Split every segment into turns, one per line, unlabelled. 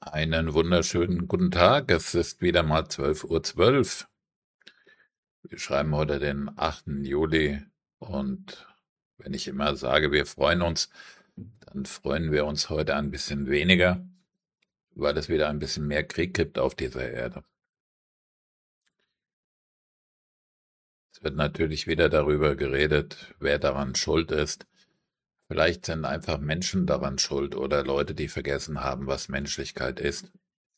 Einen wunderschönen guten Tag. Es ist wieder mal 12:12 Uhr. Wir schreiben heute den 8. Juli und wenn ich immer sage, wir freuen uns, dann freuen wir uns heute ein bisschen weniger, weil es wieder ein bisschen mehr Krieg gibt auf dieser Erde. Es wird natürlich wieder darüber geredet, wer daran schuld ist. Vielleicht sind einfach Menschen daran schuld oder Leute, die vergessen haben, was Menschlichkeit ist.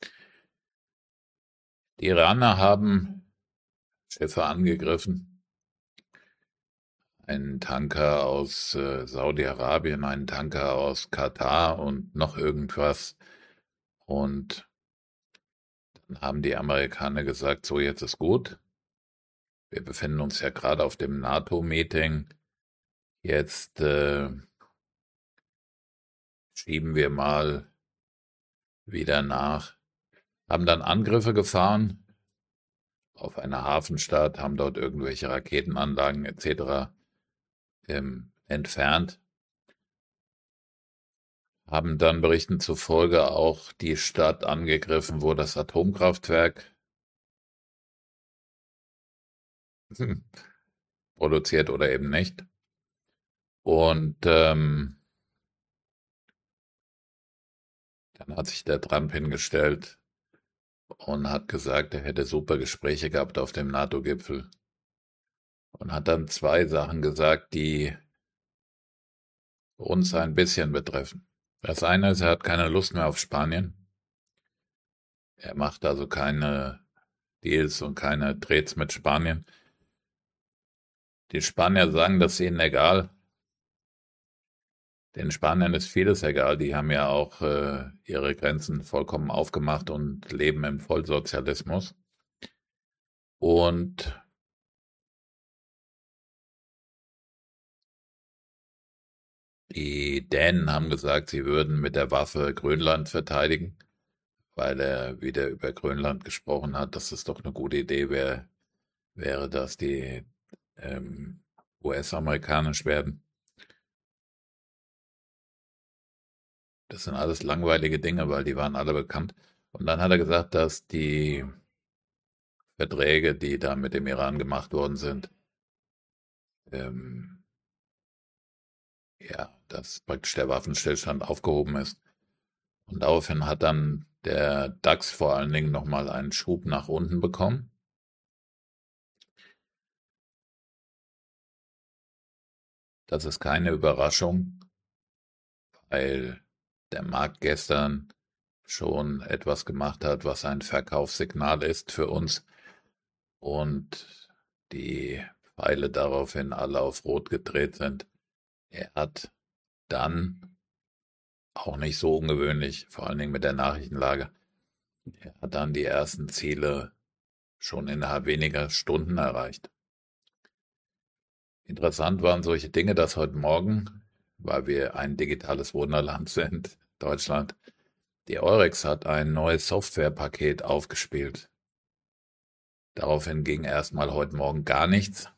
Die Iraner haben Schiffe angegriffen, einen Tanker aus Saudi-Arabien, einen Tanker aus Katar und noch irgendwas. Und dann haben die Amerikaner gesagt, so jetzt ist gut. Wir befinden uns ja gerade auf dem NATO-Meeting. Jetzt schieben wir mal wieder nach. Haben dann Angriffe gefahren auf eine Hafenstadt, haben dort irgendwelche Raketenanlagen etc. Entfernt. Haben dann Berichten zufolge auch die Stadt angegriffen, wo das Atomkraftwerk produziert oder eben nicht. Und dann hat sich der Trump hingestellt und hat gesagt, er hätte super Gespräche gehabt auf dem NATO-Gipfel und hat dann zwei Sachen gesagt, die uns ein bisschen betreffen. Das eine ist, er hat keine Lust mehr auf Spanien. Er macht also keine Deals und keine Trades mit Spanien. Die Spanier sagen, das ist ihnen egal. Den Spaniern ist vieles egal. Die haben ja auch ihre Grenzen vollkommen aufgemacht und leben im Vollsozialismus. Und die Dänen haben gesagt, sie würden mit der Waffe Grönland verteidigen, weil er wieder über Grönland gesprochen hat, dass es doch eine gute Idee wäre, dass die US-amerikanisch werden. Das sind alles langweilige Dinge, weil die waren alle bekannt. Und dann hat er gesagt, dass die Verträge, die da mit dem Iran gemacht worden sind, ähm, ja, dass praktisch der Waffenstillstand aufgehoben ist. Und daraufhin hat dann der DAX vor allen Dingen nochmal einen Schub nach unten bekommen. Das ist keine Überraschung, weil der Markt gestern schon etwas gemacht hat, was ein Verkaufssignal ist für uns und die Pfeile daraufhin alle auf Rot gedreht sind. Er hat dann, auch nicht so ungewöhnlich, vor allen Dingen mit der Nachrichtenlage, er hat dann die ersten Ziele schon innerhalb weniger Stunden erreicht. Interessant waren solche Dinge, dass heute Morgen, weil wir ein digitales Wunderland sind, Deutschland, die Eurex hat ein neues Softwarepaket aufgespielt. Daraufhin ging erstmal heute Morgen gar nichts.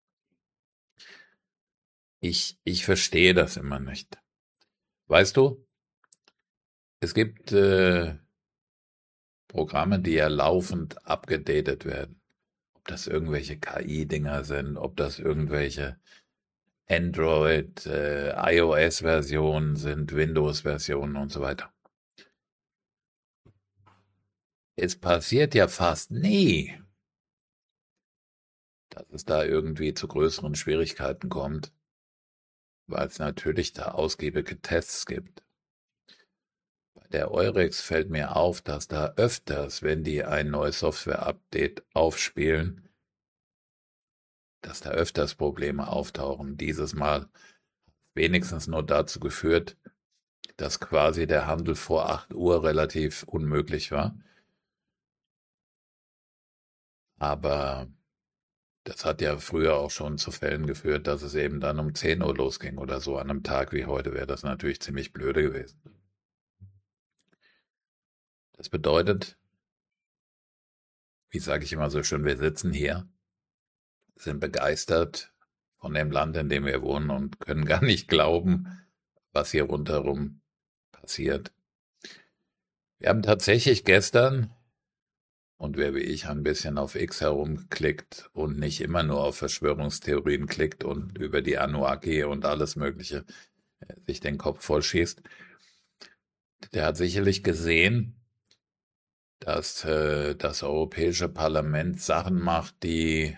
Ich verstehe das immer nicht. Weißt du, es gibt Programme, die ja laufend abgedatet werden. Ob das irgendwelche KI-Dinger sind, ob das irgendwelche Android, iOS-Versionen sind, Windows-Versionen und so weiter. Es passiert ja fast nie, dass es da irgendwie zu größeren Schwierigkeiten kommt, weil es natürlich da ausgiebige Tests gibt. Bei der Eurex fällt mir auf, dass da öfters, wenn die ein neues Software-Update aufspielen, dass da öfters Probleme auftauchen. Dieses Mal wenigstens nur dazu geführt, dass quasi der Handel vor 8 Uhr relativ unmöglich war. Aber das hat ja früher auch schon zu Fällen geführt, dass es eben dann um 10 Uhr losging oder so. An einem Tag wie heute wäre das natürlich ziemlich blöde gewesen. Das bedeutet, wie sage ich immer so schön, wir sitzen hier, sind begeistert von dem Land, in dem wir wohnen und können gar nicht glauben, was hier rundherum passiert. Wir haben tatsächlich gestern, und wer wie ich ein bisschen auf X herumklickt und nicht immer nur auf Verschwörungstheorien klickt und über die Anunnaki und alles Mögliche sich den Kopf vollschießt, der hat sicherlich gesehen, dass das Europäische Parlament Sachen macht, die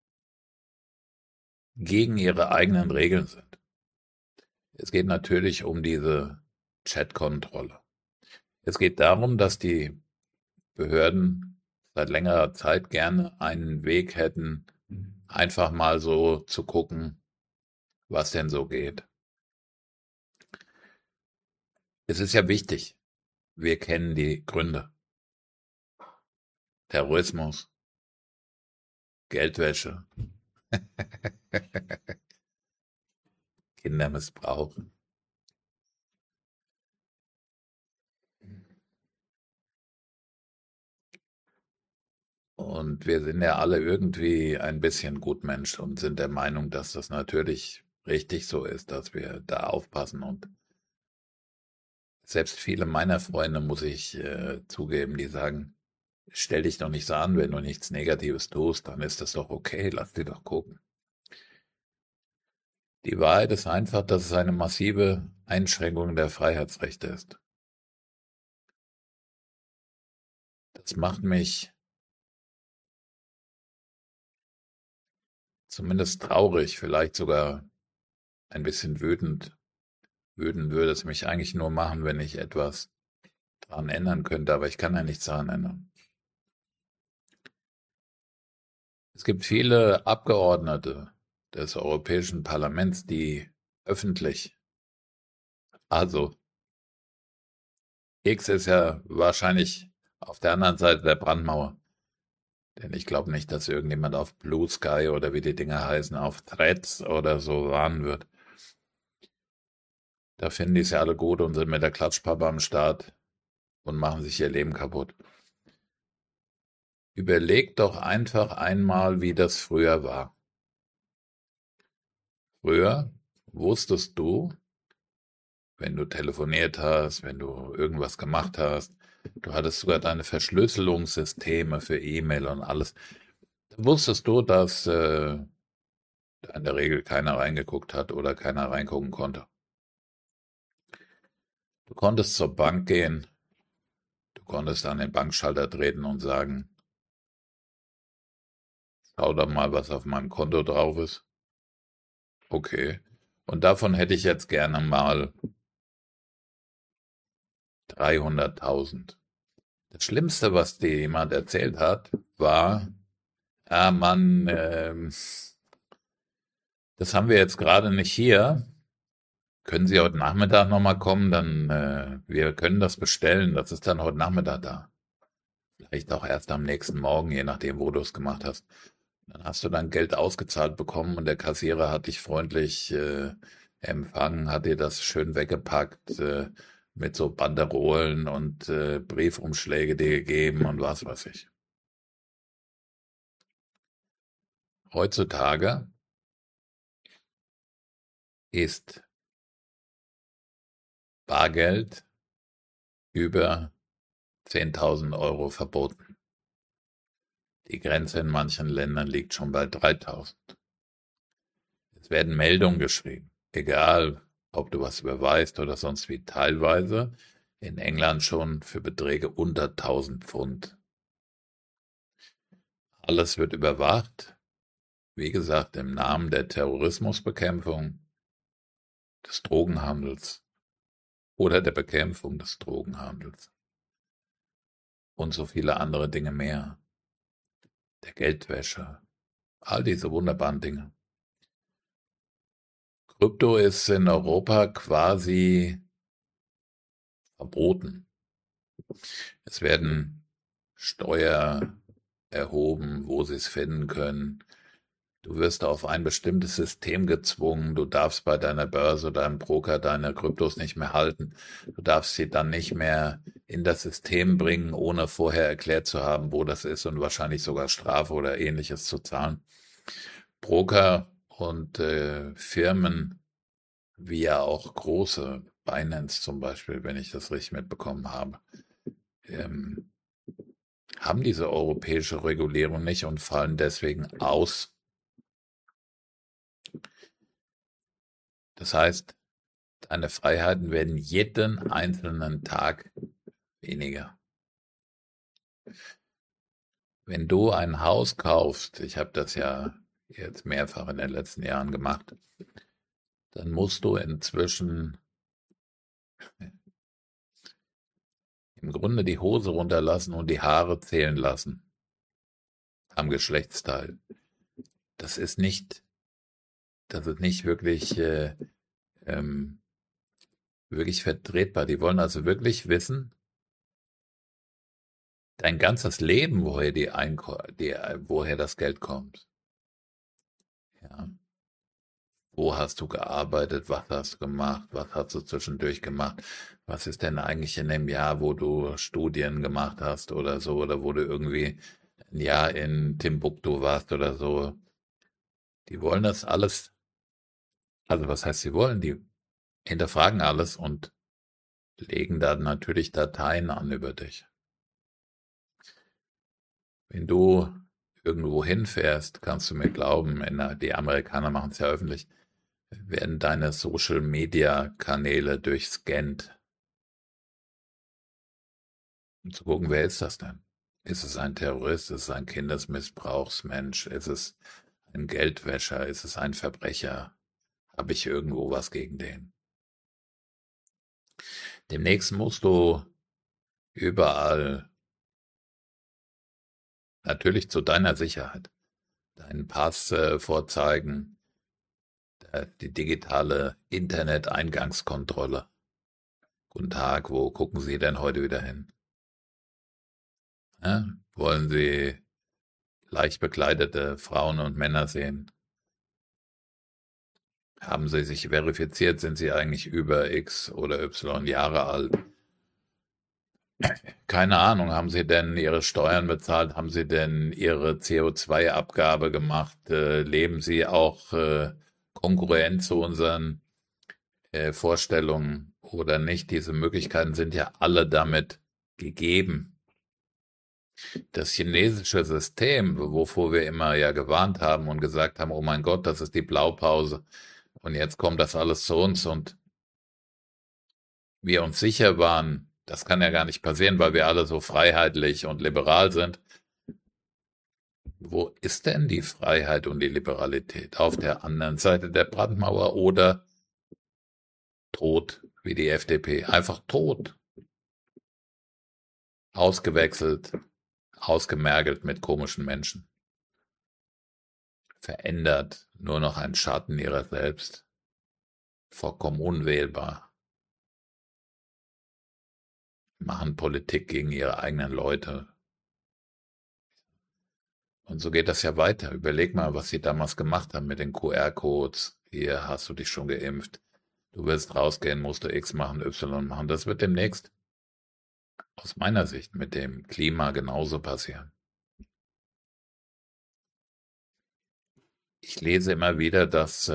gegen ihre eigenen Regeln sind. Es geht natürlich um diese Chatkontrolle. Es geht darum, dass die Behörden seit längerer Zeit gerne einen Weg hätten, einfach mal so zu gucken, was denn so geht. Es ist ja wichtig, wir kennen die Gründe. Terrorismus, Geldwäsche, Kindermissbrauch. Und wir sind ja alle irgendwie ein bisschen Gutmensch und sind der Meinung, dass das natürlich richtig so ist, dass wir da aufpassen. Und selbst viele meiner Freunde, muss ich zugeben, die sagen, stell dich doch nicht so an, wenn du nichts Negatives tust, dann ist das doch okay, lass dir doch gucken. Die Wahrheit ist einfach, dass es eine massive Einschränkung der Freiheitsrechte ist. Das macht mich zumindest traurig, vielleicht sogar ein bisschen wütend. Wütend würde es mich eigentlich nur machen, wenn ich etwas daran ändern könnte, aber ich kann ja nichts daran ändern. Es gibt viele Abgeordnete des Europäischen Parlaments, die öffentlich, also X ist ja wahrscheinlich auf der anderen Seite der Brandmauer, denn ich glaube nicht, dass irgendjemand auf Blue Sky oder wie die Dinger heißen, auf Threads oder so warnen wird. Da finden die es ja alle gut und sind mit der Klatschpappe am Start und machen sich ihr Leben kaputt. Überleg doch einfach einmal, wie das früher war. Früher wusstest du, wenn du telefoniert hast, wenn du irgendwas gemacht hast, du hattest sogar deine Verschlüsselungssysteme für E-Mail und alles, dann wusstest du, dass da in der Regel keiner reingeguckt hat oder keiner reingucken konnte. Du konntest zur Bank gehen, du konntest an den Bankschalter treten und sagen, schau doch mal, was auf meinem Konto drauf ist. Okay. Und davon hätte ich jetzt gerne mal 300.000. Das Schlimmste, was dir jemand erzählt hat, war, ja Mann, das haben wir jetzt gerade nicht hier. Können Sie heute Nachmittag nochmal kommen? Dann, wir können das bestellen. Das ist dann heute Nachmittag da. Vielleicht auch erst am nächsten Morgen, je nachdem, wo du es gemacht hast. Dann hast du dein Geld ausgezahlt bekommen und der Kassierer hat dich freundlich empfangen, hat dir das schön weggepackt, mit so Banderolen und Briefumschläge dir gegeben und was weiß ich. Heutzutage ist Bargeld über 10.000 Euro verboten. Die Grenze in manchen Ländern liegt schon bei 3.000. Es werden Meldungen geschrieben, egal ob du was überweist oder sonst wie, teilweise in England schon für Beträge unter 1.000 Pfund. Alles wird überwacht, wie gesagt, im Namen der Terrorismusbekämpfung, des Drogenhandels oder der Bekämpfung des Drogenhandels und so viele andere Dinge mehr, der Geldwäsche, all diese wunderbaren Dinge. Krypto ist in Europa quasi verboten. Es werden Steuer erhoben, wo sie es finden können. Du wirst auf ein bestimmtes System gezwungen. Du darfst bei deiner Börse, deinem Broker deine Kryptos nicht mehr halten. Du darfst sie dann nicht mehr in das System bringen, ohne vorher erklärt zu haben, wo das ist und wahrscheinlich sogar Strafe oder Ähnliches zu zahlen. Broker und Firmen, wie ja auch große, Binance zum Beispiel, wenn ich das richtig mitbekommen habe, ähm, haben diese europäische Regulierung nicht und fallen deswegen aus. Das heißt, deine Freiheiten werden jeden einzelnen Tag weniger. Wenn du ein Haus kaufst, ich habe das ja jetzt mehrfach in den letzten Jahren gemacht, dann musst du inzwischen im Grunde die Hose runterlassen und die Haare zählen lassen am Geschlechtsteil. Das ist nicht, das ist nicht ähm, wirklich vertretbar. Die wollen also wirklich wissen, dein ganzes Leben, woher das Geld kommt. Ja. Wo hast du gearbeitet? Was hast du gemacht? Was hast du zwischendurch gemacht? Was ist denn eigentlich in dem Jahr, wo du Studien gemacht hast oder so, oder wo du irgendwie ein Jahr in Timbuktu warst oder so? Die wollen das alles, also was heißt sie wollen? Die hinterfragen alles und legen da natürlich Dateien an über dich. Wenn du irgendwo hinfährst, kannst du mir glauben, die Amerikaner machen es ja öffentlich, werden deine Social-Media-Kanäle durchscannt, um zu gucken, wer ist das denn? Ist es ein Terrorist? Ist es ein Kindesmissbrauchsmensch? Ist es ein Geldwäscher? Ist es ein Verbrecher? Habe ich irgendwo was gegen den? Demnächst musst du überall, natürlich zu deiner Sicherheit, deinen Pass vorzeigen, die digitale Internet-Eingangskontrolle. Guten Tag, wo gucken Sie denn heute wieder hin? Ja? Wollen Sie leicht bekleidete Frauen und Männer sehen? Haben Sie sich verifiziert? Sind Sie eigentlich über X oder Y Jahre alt? Keine Ahnung, haben Sie denn Ihre Steuern bezahlt? Haben Sie denn Ihre CO2-Abgabe gemacht? Leben Sie auch konkurrent zu unseren Vorstellungen oder nicht? Diese Möglichkeiten sind ja alle damit gegeben. Das chinesische System, wovor wir immer ja gewarnt haben und gesagt haben, oh mein Gott, das ist die Blaupause und jetzt kommt das alles zu uns und wir uns sicher waren, das kann ja gar nicht passieren, weil wir alle so freiheitlich und liberal sind. Wo ist denn die Freiheit und die Liberalität? Auf der anderen Seite der Brandmauer oder tot, wie die FDP? Einfach tot. Ausgewechselt, ausgemergelt mit komischen Menschen. Verändert, nur noch ein Schatten ihrer selbst. Vollkommen unwählbar. Machen Politik gegen ihre eigenen Leute. Und so geht das ja weiter. Überleg mal, was sie damals gemacht haben mit den QR-Codes. Hier hast du dich schon geimpft. Du willst rausgehen, musst du X machen, Y machen. Das wird demnächst aus meiner Sicht mit dem Klima genauso passieren. Ich lese immer wieder, dass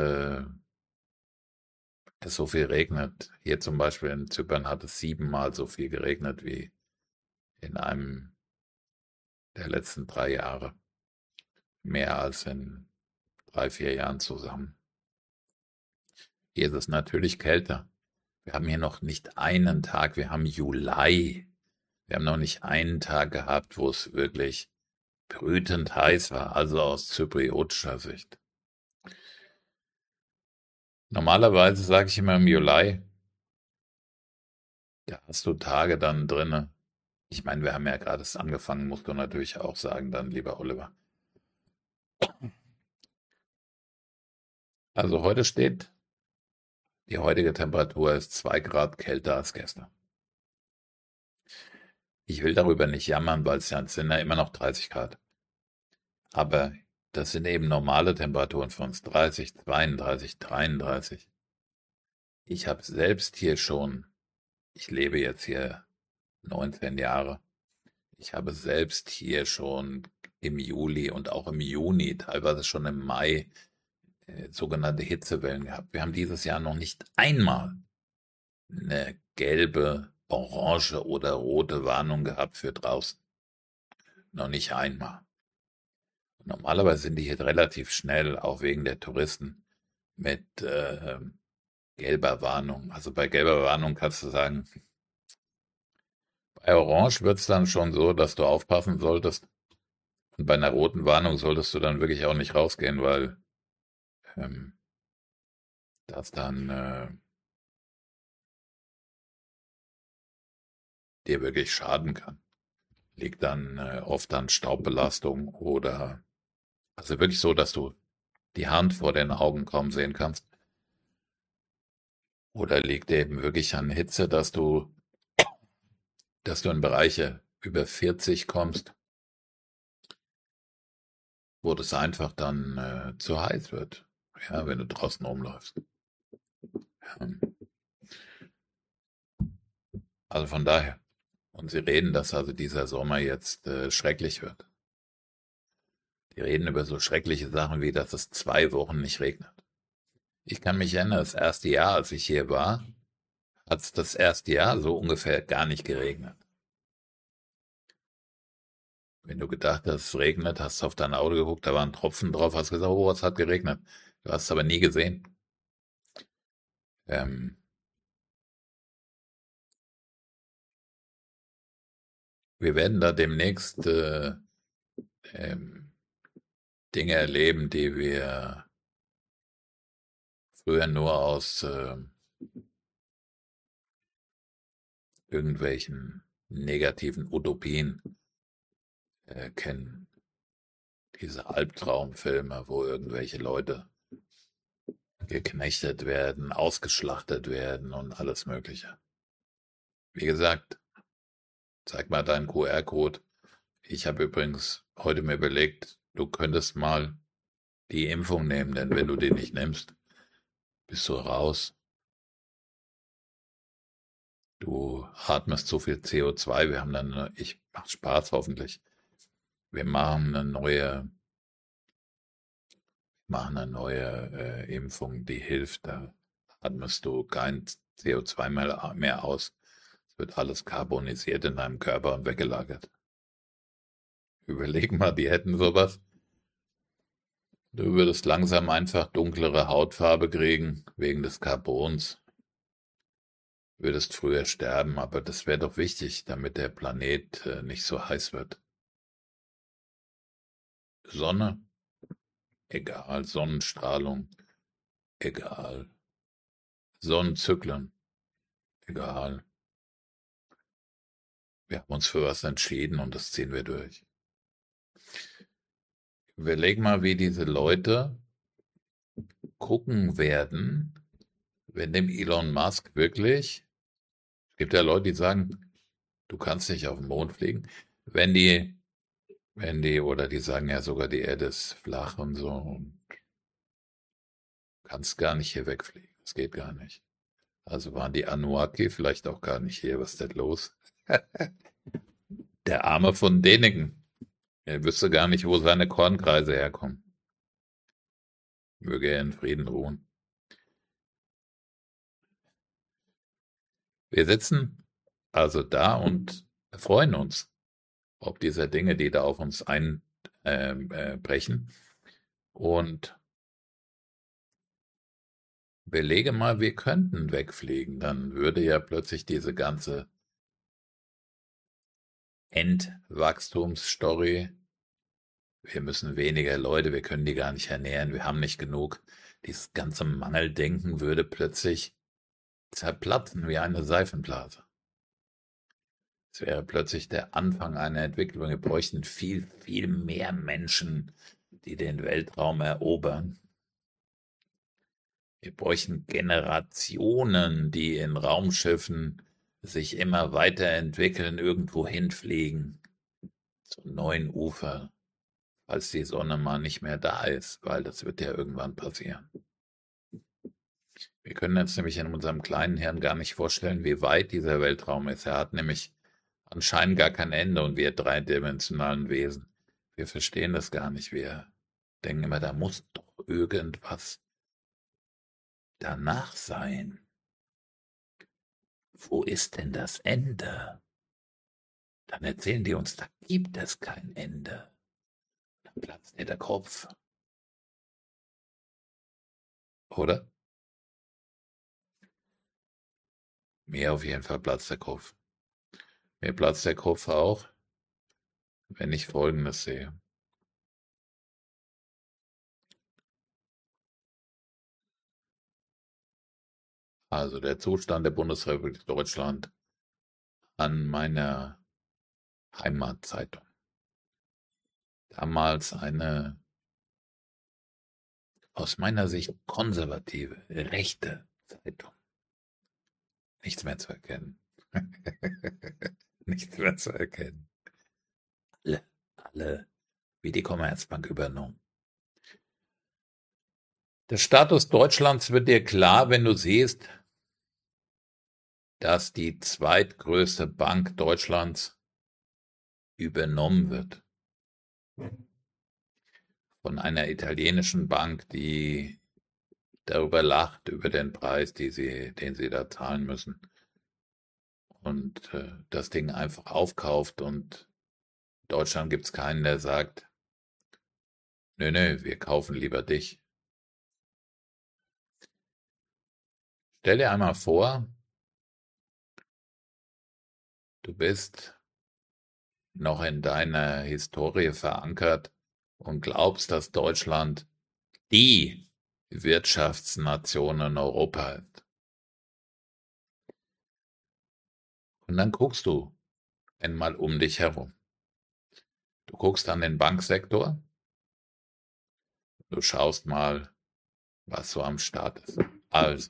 es so viel regnet. Hier zum Beispiel in Zypern hat es 7-mal so viel geregnet wie in einem der letzten 3 Jahre. Mehr als in 3, 4 Jahren zusammen. Hier ist es natürlich kälter. Wir haben hier noch nicht einen Tag, wir haben Juli. Wir haben noch nicht einen Tag gehabt, wo es wirklich brütend heiß war, also aus zypriotischer Sicht. Normalerweise sage ich immer im Juli, da hast du Tage dann drinne. Ich meine, wir haben ja gerade erst angefangen, musst du natürlich auch sagen, dann lieber Oliver. Also heute steht, die heutige Temperatur ist 2 Grad kälter als gestern. Ich will darüber nicht jammern, weil es sind ja immer noch 30 Grad. Aber das sind eben normale Temperaturen für uns, 30, 32, 33. Ich habe selbst hier schon, ich lebe jetzt hier 19 Jahre, ich habe selbst hier schon im Juli und auch im Juni, teilweise schon im Mai, sogenannte Hitzewellen gehabt. Wir haben dieses Jahr noch nicht einmal eine gelbe orange oder rote Warnung gehabt für draußen. Noch nicht einmal. Normalerweise sind die hier relativ schnell, auch wegen der Touristen, mit gelber Warnung. Also bei gelber Warnung kannst du sagen, bei Orange wird es dann schon so, dass du aufpassen solltest. Und bei einer roten Warnung solltest du dann wirklich auch nicht rausgehen, weil ähm, das dann dir wirklich schaden kann. Liegt dann oft an Staubbelastung oder also wirklich so, dass du die Hand vor den Augen kaum sehen kannst. Oder liegt eben wirklich an Hitze, dass du in Bereiche über 40 kommst, wo das einfach dann zu heiß wird, ja, wenn du draußen rumläufst. Ja. Also von daher. Und sie reden, dass also dieser Sommer jetzt schrecklich wird. Die reden über so schreckliche Sachen wie, dass es 2 Wochen nicht regnet. Ich kann mich erinnern, das erste Jahr, als ich hier war, hat es das erste Jahr so ungefähr gar nicht geregnet. Wenn du gedacht hast, es regnet, hast du auf dein Auto geguckt, da waren Tropfen drauf, hast gesagt, oh, es hat geregnet. Du hast es aber nie gesehen. Ähm, Wir werden da demnächst ähm, Dinge erleben, die wir früher nur aus irgendwelchen negativen Utopien kennen. Diese Albtraumfilme, wo irgendwelche Leute geknechtet werden, ausgeschlachtet werden und alles Mögliche. Wie gesagt, zeig mal deinen QR-Code. Ich habe übrigens heute mir überlegt, du könntest mal die Impfung nehmen, denn wenn du die nicht nimmst, bist du raus. Du atmest so viel CO2. Wir haben dann, ich mach Spaß hoffentlich. Wir machen eine neue Impfung, die hilft. Da atmest du kein CO2 mehr aus. Es wird alles carbonisiert in deinem Körper und weggelagert. Überleg mal, die hätten sowas. Du würdest langsam einfach dunklere Hautfarbe kriegen, wegen des Carbons. Würdest früher sterben, aber das wäre doch wichtig, damit der Planet nicht so heiß wird. Sonne, egal. Sonnenstrahlung, egal. Sonnenzyklen, egal. Wir haben uns für was entschieden und das ziehen wir durch. Überleg mal, wie diese Leute gucken werden, wenn dem Elon Musk wirklich, es gibt ja Leute, die sagen, du kannst nicht auf den Mond fliegen, wenn die, oder die sagen ja sogar, die Erde ist flach und so, und kannst gar nicht hier wegfliegen. Das geht gar nicht. Also waren die Anunnaki vielleicht auch gar nicht hier. Was ist denn los? Der Arme von Däniken. Er wüsste gar nicht, wo seine Kornkreise herkommen. Möge er in Frieden ruhen. Wir sitzen also da und freuen uns, ob dieser Dinge, die da auf uns einbrechen. Und belege mal, wir könnten wegfliegen. Dann würde ja plötzlich diese ganze Entwachstumsstory, wir müssen weniger Leute, wir können die gar nicht ernähren, wir haben nicht genug. Dieses ganze Mangeldenken würde plötzlich zerplatzen wie eine Seifenblase. Es wäre plötzlich der Anfang einer Entwicklung. Wir bräuchten viel, viel mehr Menschen, die den Weltraum erobern. Wir bräuchten Generationen, die in Raumschiffen sich immer weiterentwickeln, irgendwo hinfliegen, zum neuen Ufer, als die Sonne mal nicht mehr da ist, weil das wird ja irgendwann passieren. Wir können uns nämlich in unserem kleinen Hirn gar nicht vorstellen, wie weit dieser Weltraum ist. Er hat nämlich anscheinend gar kein Ende und wir dreidimensionalen Wesen, wir verstehen das gar nicht. Wir denken immer, da muss doch irgendwas danach sein. wo ist denn das Ende? Dann erzählen die uns, da gibt es kein Ende. Dann platzt dir der Kopf. Oder? Mir auf jeden Fall platzt der Kopf. Mir platzt der Kopf auch, wenn ich Folgendes sehe. Also der Zustand der Bundesrepublik Deutschland an meiner Heimatzeitung. Damals eine aus meiner Sicht konservative, rechte Zeitung. Nichts mehr zu erkennen. Nichts mehr zu erkennen. Alle wie die Commerzbank übernommen. Der Status Deutschlands wird dir klar, wenn du siehst, dass die zweitgrößte Bank Deutschlands übernommen wird von einer italienischen Bank, die darüber lacht, über den Preis, den sie da zahlen müssen. Und das Ding einfach aufkauft. Und in Deutschland gibt es keinen, der sagt, nö, wir kaufen lieber dich. Stell dir einmal vor, du bist noch in deiner Historie verankert und glaubst, dass Deutschland die Wirtschaftsnation in Europa ist. Und dann guckst du einmal um dich herum. Du guckst an den Banksektor, du schaust mal, was so am Start ist. Also,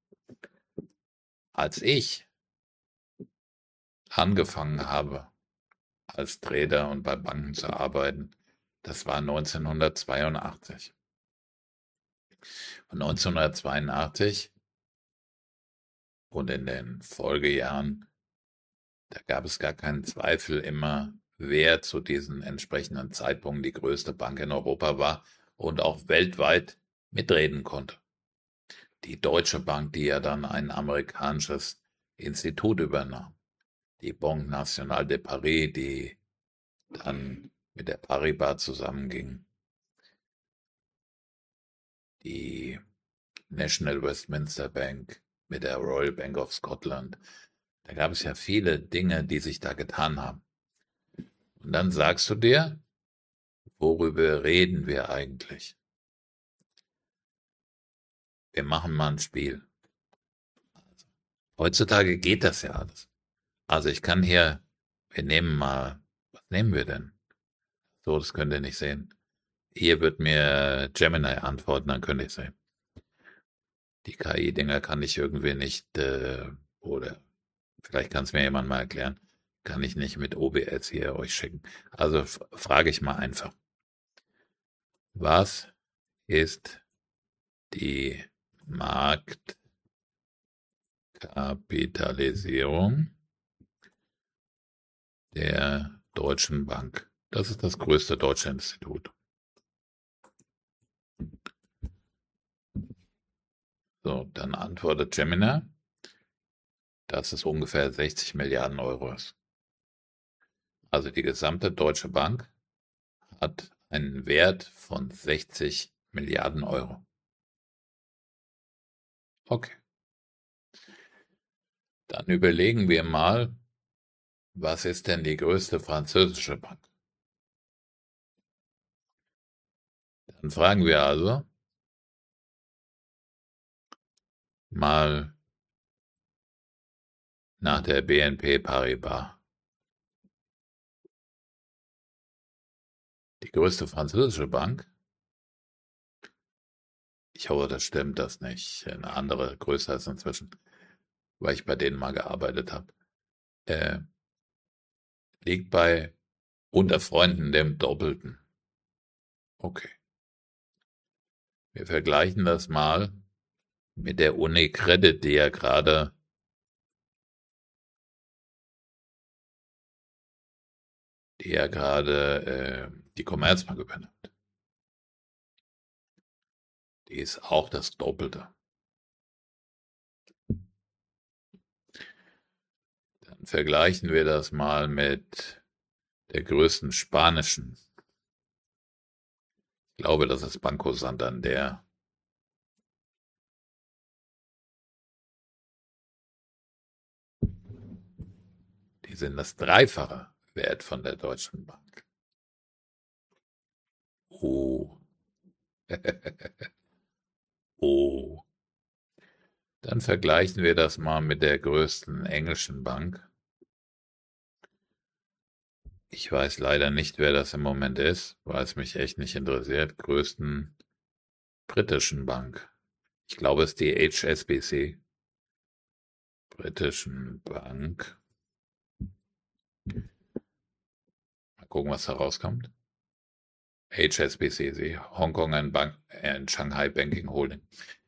als ich angefangen habe, als Trader und bei Banken zu arbeiten, das war 1982. Und 1982 und in den Folgejahren, da gab es gar keinen Zweifel immer, wer zu diesen entsprechenden Zeitpunkten die größte Bank in Europa war und auch weltweit mitreden konnte. Die Deutsche Bank, die ja dann ein amerikanisches Institut übernahm. Die Banque Nationale de Paris, die dann mit der Paribas zusammenging. Die National Westminster Bank mit der Royal Bank of Scotland. Da gab es ja viele Dinge, die sich da getan haben. Und dann sagst du dir, worüber reden wir eigentlich? Wir machen mal ein Spiel. Heutzutage geht das ja alles. Also ich kann hier, wir nehmen mal, was nehmen wir denn? So, das könnt ihr nicht sehen. Hier wird mir Gemini antworten, dann könnt ihr es sehen. Die KI-Dinger kann ich irgendwie nicht, oder vielleicht kann es mir jemand mal erklären, kann ich nicht mit OBS hier euch schicken. Also frage ich mal einfach. Was ist die Marktkapitalisierung der Deutschen Bank? Das ist das größte deutsche Institut. So, dann antwortet Gemini, dass es ungefähr 60 Milliarden Euro ist. Also die gesamte Deutsche Bank hat einen Wert von 60 Milliarden Euro. Okay. Dann überlegen wir mal, was ist denn die größte französische Bank? Dann fragen wir also mal nach der BNP Paribas. Die größte französische Bank, ich hoffe, das stimmt, das nicht eine andere größer ist inzwischen, weil ich bei denen mal gearbeitet habe, liegt bei unter Freunden dem Doppelten. Okay. Wir vergleichen das mal mit der UniCredit, die ja gerade die Commerzbank übernimmt. Die ist auch das Doppelte. Vergleichen wir das mal mit der größten spanischen. Ich glaube, das ist Banco Santander. Die sind das Dreifache wert von der Deutschen Bank. Oh. Oh. Dann vergleichen wir das mal mit der größten englischen Bank. Ich weiß leider nicht, wer das im Moment ist, weil es mich echt nicht interessiert. Größten britischen Bank. Ich glaube, es ist die HSBC. Britischen Bank. Mal gucken, was da rauskommt. HSBC, Hongkong and Shanghai Banking Holding.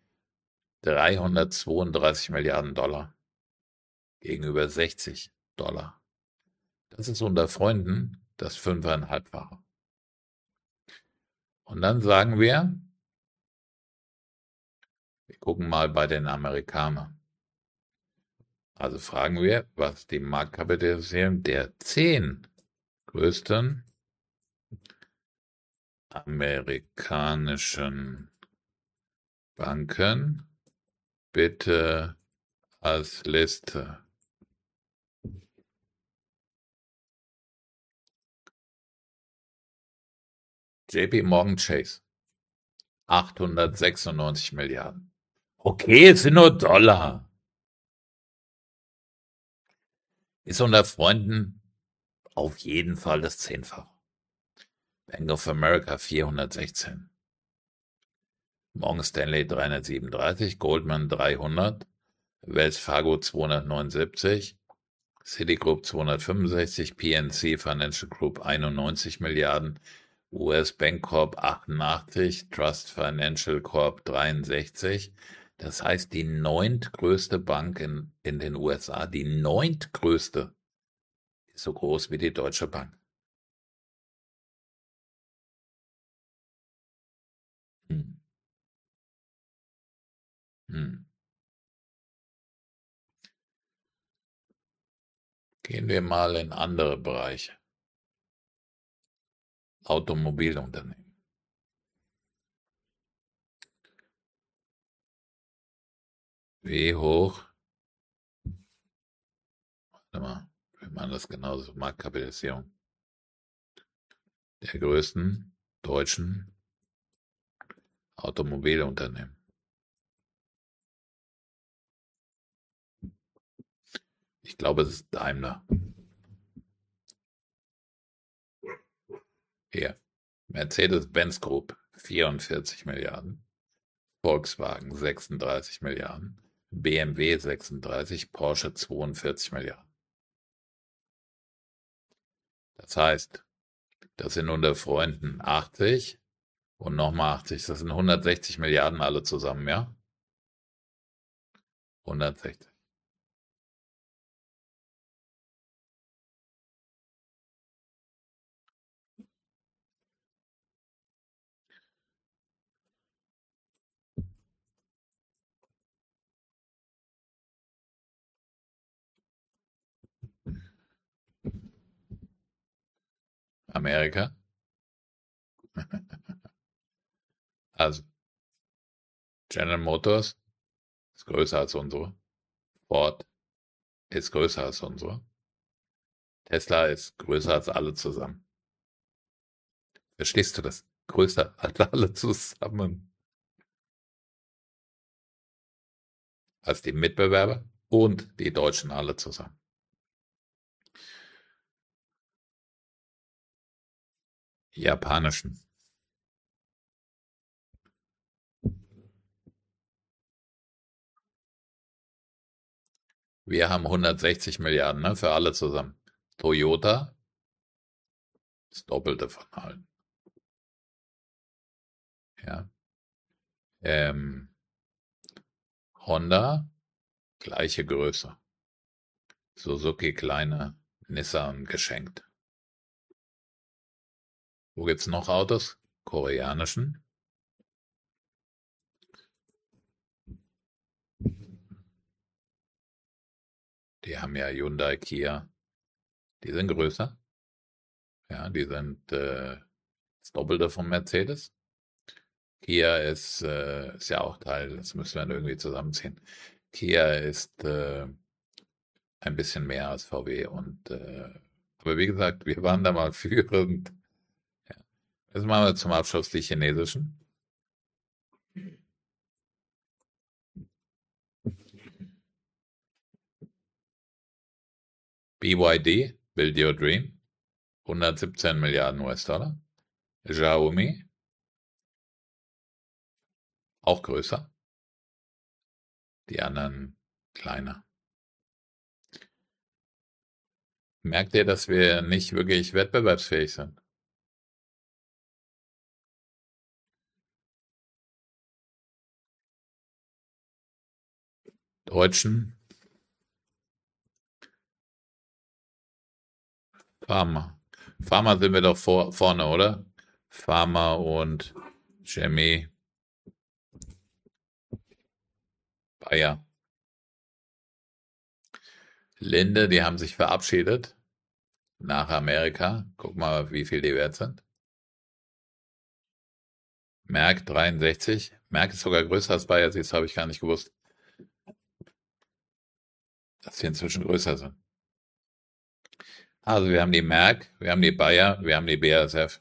332 Milliarden Dollar gegenüber 60 Dollar. Das ist unter Freunden das 5,5-fache. Und dann sagen wir gucken mal bei den Amerikanern. Also fragen wir, was die Marktkapitalisierung der 10 größten amerikanischen Banken bitte als Liste. JP Morgan Chase. 896 Milliarden. Okay, es sind nur Dollar. Ist unter Freunden auf jeden Fall das 10-fache. Bank of America 416. Morgan Stanley 337, Goldman 300, Wells Fargo 279, Citigroup 265, PNC Financial Group 91 Milliarden, US Bank Corp 88, Trust Financial Corp 63. Das heißt, die 9. größte Bank in den USA, die 9. größte, ist so groß wie die Deutsche Bank. Hm. Hm. Gehen wir mal in andere Bereiche. Automobilunternehmen. Wie hoch? Warte mal, wir machen das genauso. Marktkapitalisierung der größten deutschen Automobilunternehmen. Ich glaube, es ist Daimler. Hier. Mercedes-Benz Group 44 Milliarden. Volkswagen 36 Milliarden. BMW 36, Porsche 42 Milliarden. Das heißt, das sind unter Freunden 80 und nochmal 80. Das sind 160 Milliarden alle zusammen, ja? 160. Amerika. Also General Motors ist größer als unsere. Ford ist größer als unsere. Tesla ist größer als alle zusammen. Verstehst du das? Größer als alle zusammen. Als die Mitbewerber und die Deutschen alle zusammen. Japanischen. Wir haben 160 Milliarden, ne, für alle zusammen. Toyota, das Doppelte von allen. Ja. Honda, gleiche Größe. Suzuki kleiner, Nissan geschenkt. Wo gibt's noch Autos? Koreanischen. Die haben ja Hyundai, Kia, die sind größer. Ja, die sind das Doppelte von Mercedes. Kia ist ja auch Teil, das müssen wir dann irgendwie zusammenziehen. Kia ist ein bisschen mehr als VW aber wie gesagt, wir waren da mal führend. Ja. Jetzt machen wir zum Abschluss die chinesischen. BYD, Build Your Dream, 117 Milliarden US-Dollar. Xiaomi, auch größer, die anderen kleiner. Merkt ihr, dass wir nicht wirklich wettbewerbsfähig sind? Deutschen, Pharma. Pharma sind wir doch vorne, oder? Pharma und Chemie, Bayer. Linde, die haben sich verabschiedet nach Amerika. Guck mal, wie viel die wert sind. Merck 63. Merck ist sogar größer als Bayer, das habe ich gar nicht gewusst, dass sie inzwischen größer sind. Also wir haben die Merck, wir haben die Bayer, wir haben die BASF.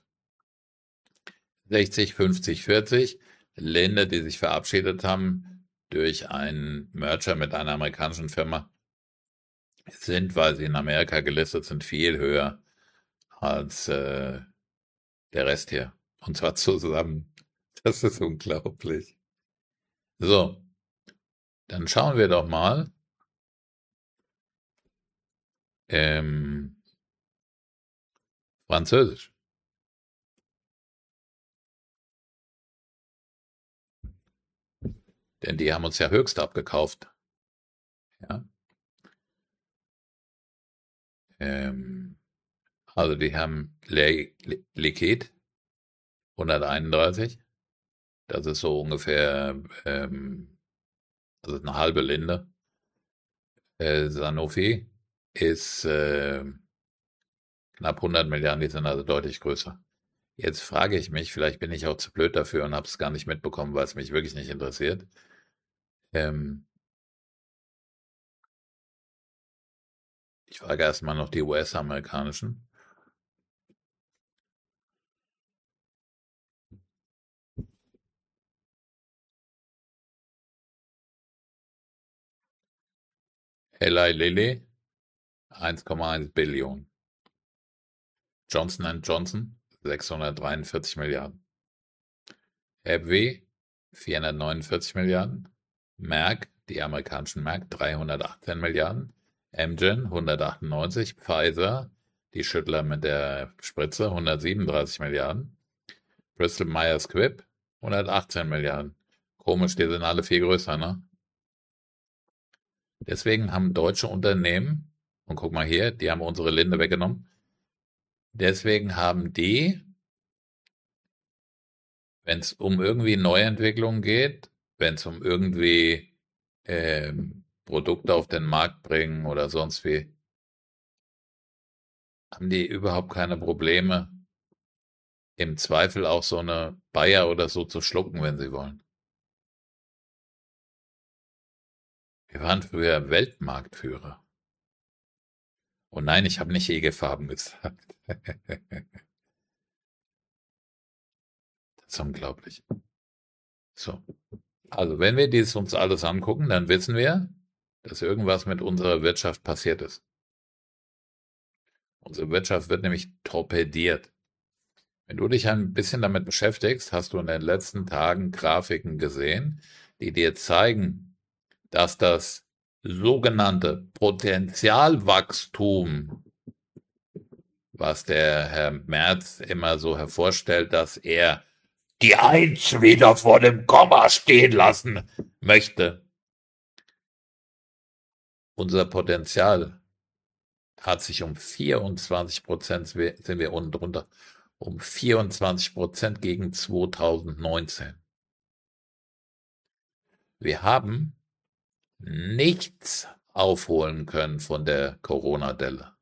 60, 50, 40. Linde, die sich verabschiedet haben durch einen Merger mit einer amerikanischen Firma, sind, weil sie in Amerika gelistet sind, viel höher als der Rest hier. Und zwar zusammen. Das ist unglaublich. So, dann schauen wir doch mal. Französisch. Denn die haben uns ja höchst abgekauft. Ja. Also die haben Liquid 131. Das ist so ungefähr, das ist eine halbe Linde. Sanofi ist knapp 100 Milliarden, die sind also deutlich größer. Jetzt frage ich mich, vielleicht bin ich auch zu blöd dafür und habe es gar nicht mitbekommen, weil es mich wirklich nicht interessiert. Ich frage erstmal noch die US-amerikanischen. Eli Lilly 1,1 Billionen. Johnson Johnson 643 Milliarden. AbbVie 449 Milliarden. Merck, die amerikanischen Merck 318 Milliarden. Amgen 198. Pfizer, die Schüttler mit der Spritze 137 Milliarden. Bristol Myers Squibb 118 Milliarden. Komisch, die sind alle viel größer, ne? Deswegen haben deutsche Unternehmen, und guck mal hier, die haben unsere Linde weggenommen. Deswegen haben die, wenn es um irgendwie Neuentwicklungen geht, wenn es um irgendwie Produkte auf den Markt bringen oder sonst wie, haben die überhaupt keine Probleme, im Zweifel auch so eine Bayer oder so zu schlucken, wenn sie wollen. Wir waren früher Weltmarktführer. Und nein, ich habe nicht EG-Farben gesagt. Das ist unglaublich. So. Also, wenn wir dies uns alles angucken, dann wissen wir, dass irgendwas mit unserer Wirtschaft passiert ist. Unsere Wirtschaft wird nämlich torpediert. Wenn du dich ein bisschen damit beschäftigst, hast du in den letzten Tagen Grafiken gesehen, die dir zeigen, dass das sogenannte Potenzialwachstum, was der Herr Merz immer so hervorstellt, dass er die Eins wieder vor dem Komma stehen lassen möchte. Unser Potenzial hat sich um 24%, sind wir unten drunter, um 24% gegen 2019. Wir haben nichts aufholen können von der Corona-Delle.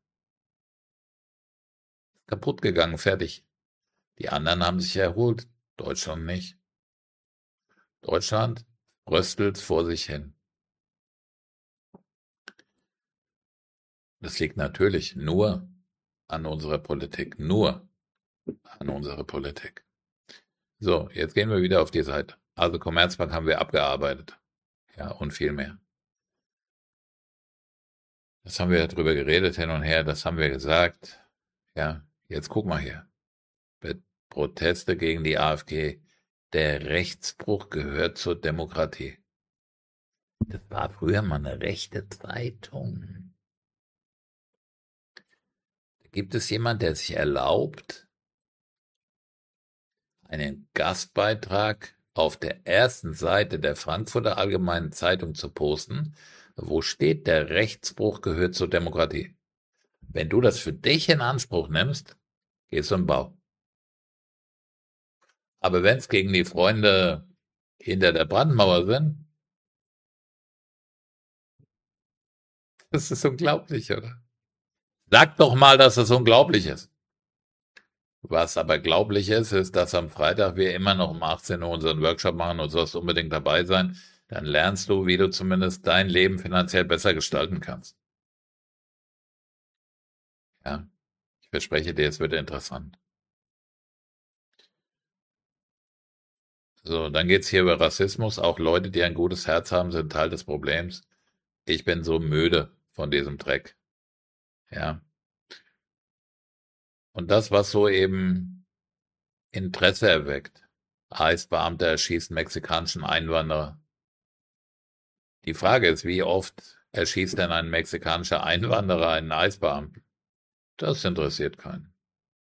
Kaputt gegangen, fertig. Die anderen haben sich erholt, Deutschland nicht. Deutschland röstelt vor sich hin. Das liegt natürlich nur an unserer Politik, nur an unserer Politik. So, jetzt gehen wir wieder auf die Seite. Also Commerzbank haben wir abgearbeitet. Ja, und viel mehr. Das haben wir drüber geredet hin und her, das haben wir gesagt. Ja, jetzt guck mal hier. Proteste gegen die AfD. Der Rechtsbruch gehört zur Demokratie. Das war früher mal eine rechte Zeitung. Da gibt es jemand, der sich erlaubt, einen Gastbeitrag auf der ersten Seite der Frankfurter Allgemeinen Zeitung zu posten, wo steht, der Rechtsbruch gehört zur Demokratie. Wenn du das für dich in Anspruch nimmst, gehst du im Bau. Aber wenn es gegen die Freunde hinter der Brandmauer sind, das ist unglaublich, oder? Sag doch mal, dass es unglaublich ist. Was aber glaublich ist, ist, dass am Freitag wir immer noch um 18 Uhr unseren Workshop machen und sollst unbedingt dabei sein. Dann lernst du, wie du zumindest dein Leben finanziell besser gestalten kannst. Ja, ich verspreche dir, es wird interessant. So, dann geht's hier über Rassismus. Auch Leute, die ein gutes Herz haben, sind Teil des Problems. Ich bin so müde von diesem Dreck. Ja. Und das, was so eben Interesse erweckt. ICE-Beamter erschießen mexikanischen Einwanderer. Die Frage ist, wie oft erschießt denn ein mexikanischer Einwanderer einen ICE-Beamten? Das interessiert keinen.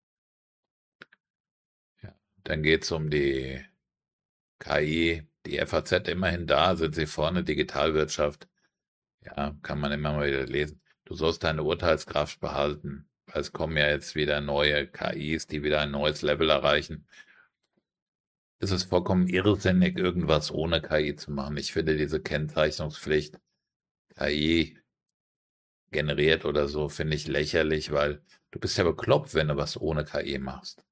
Ja. Dann geht's um die KI, die FAZ immerhin da, sind sie vorne, Digitalwirtschaft. Ja, kann man immer mal wieder lesen. Du sollst deine Urteilskraft behalten. Es kommen ja jetzt wieder neue KIs, die wieder ein neues Level erreichen. Es ist vollkommen irrsinnig, irgendwas ohne KI zu machen. Ich finde diese Kennzeichnungspflicht KI generiert oder so, finde ich lächerlich, weil du bist ja bekloppt, wenn du was ohne KI machst.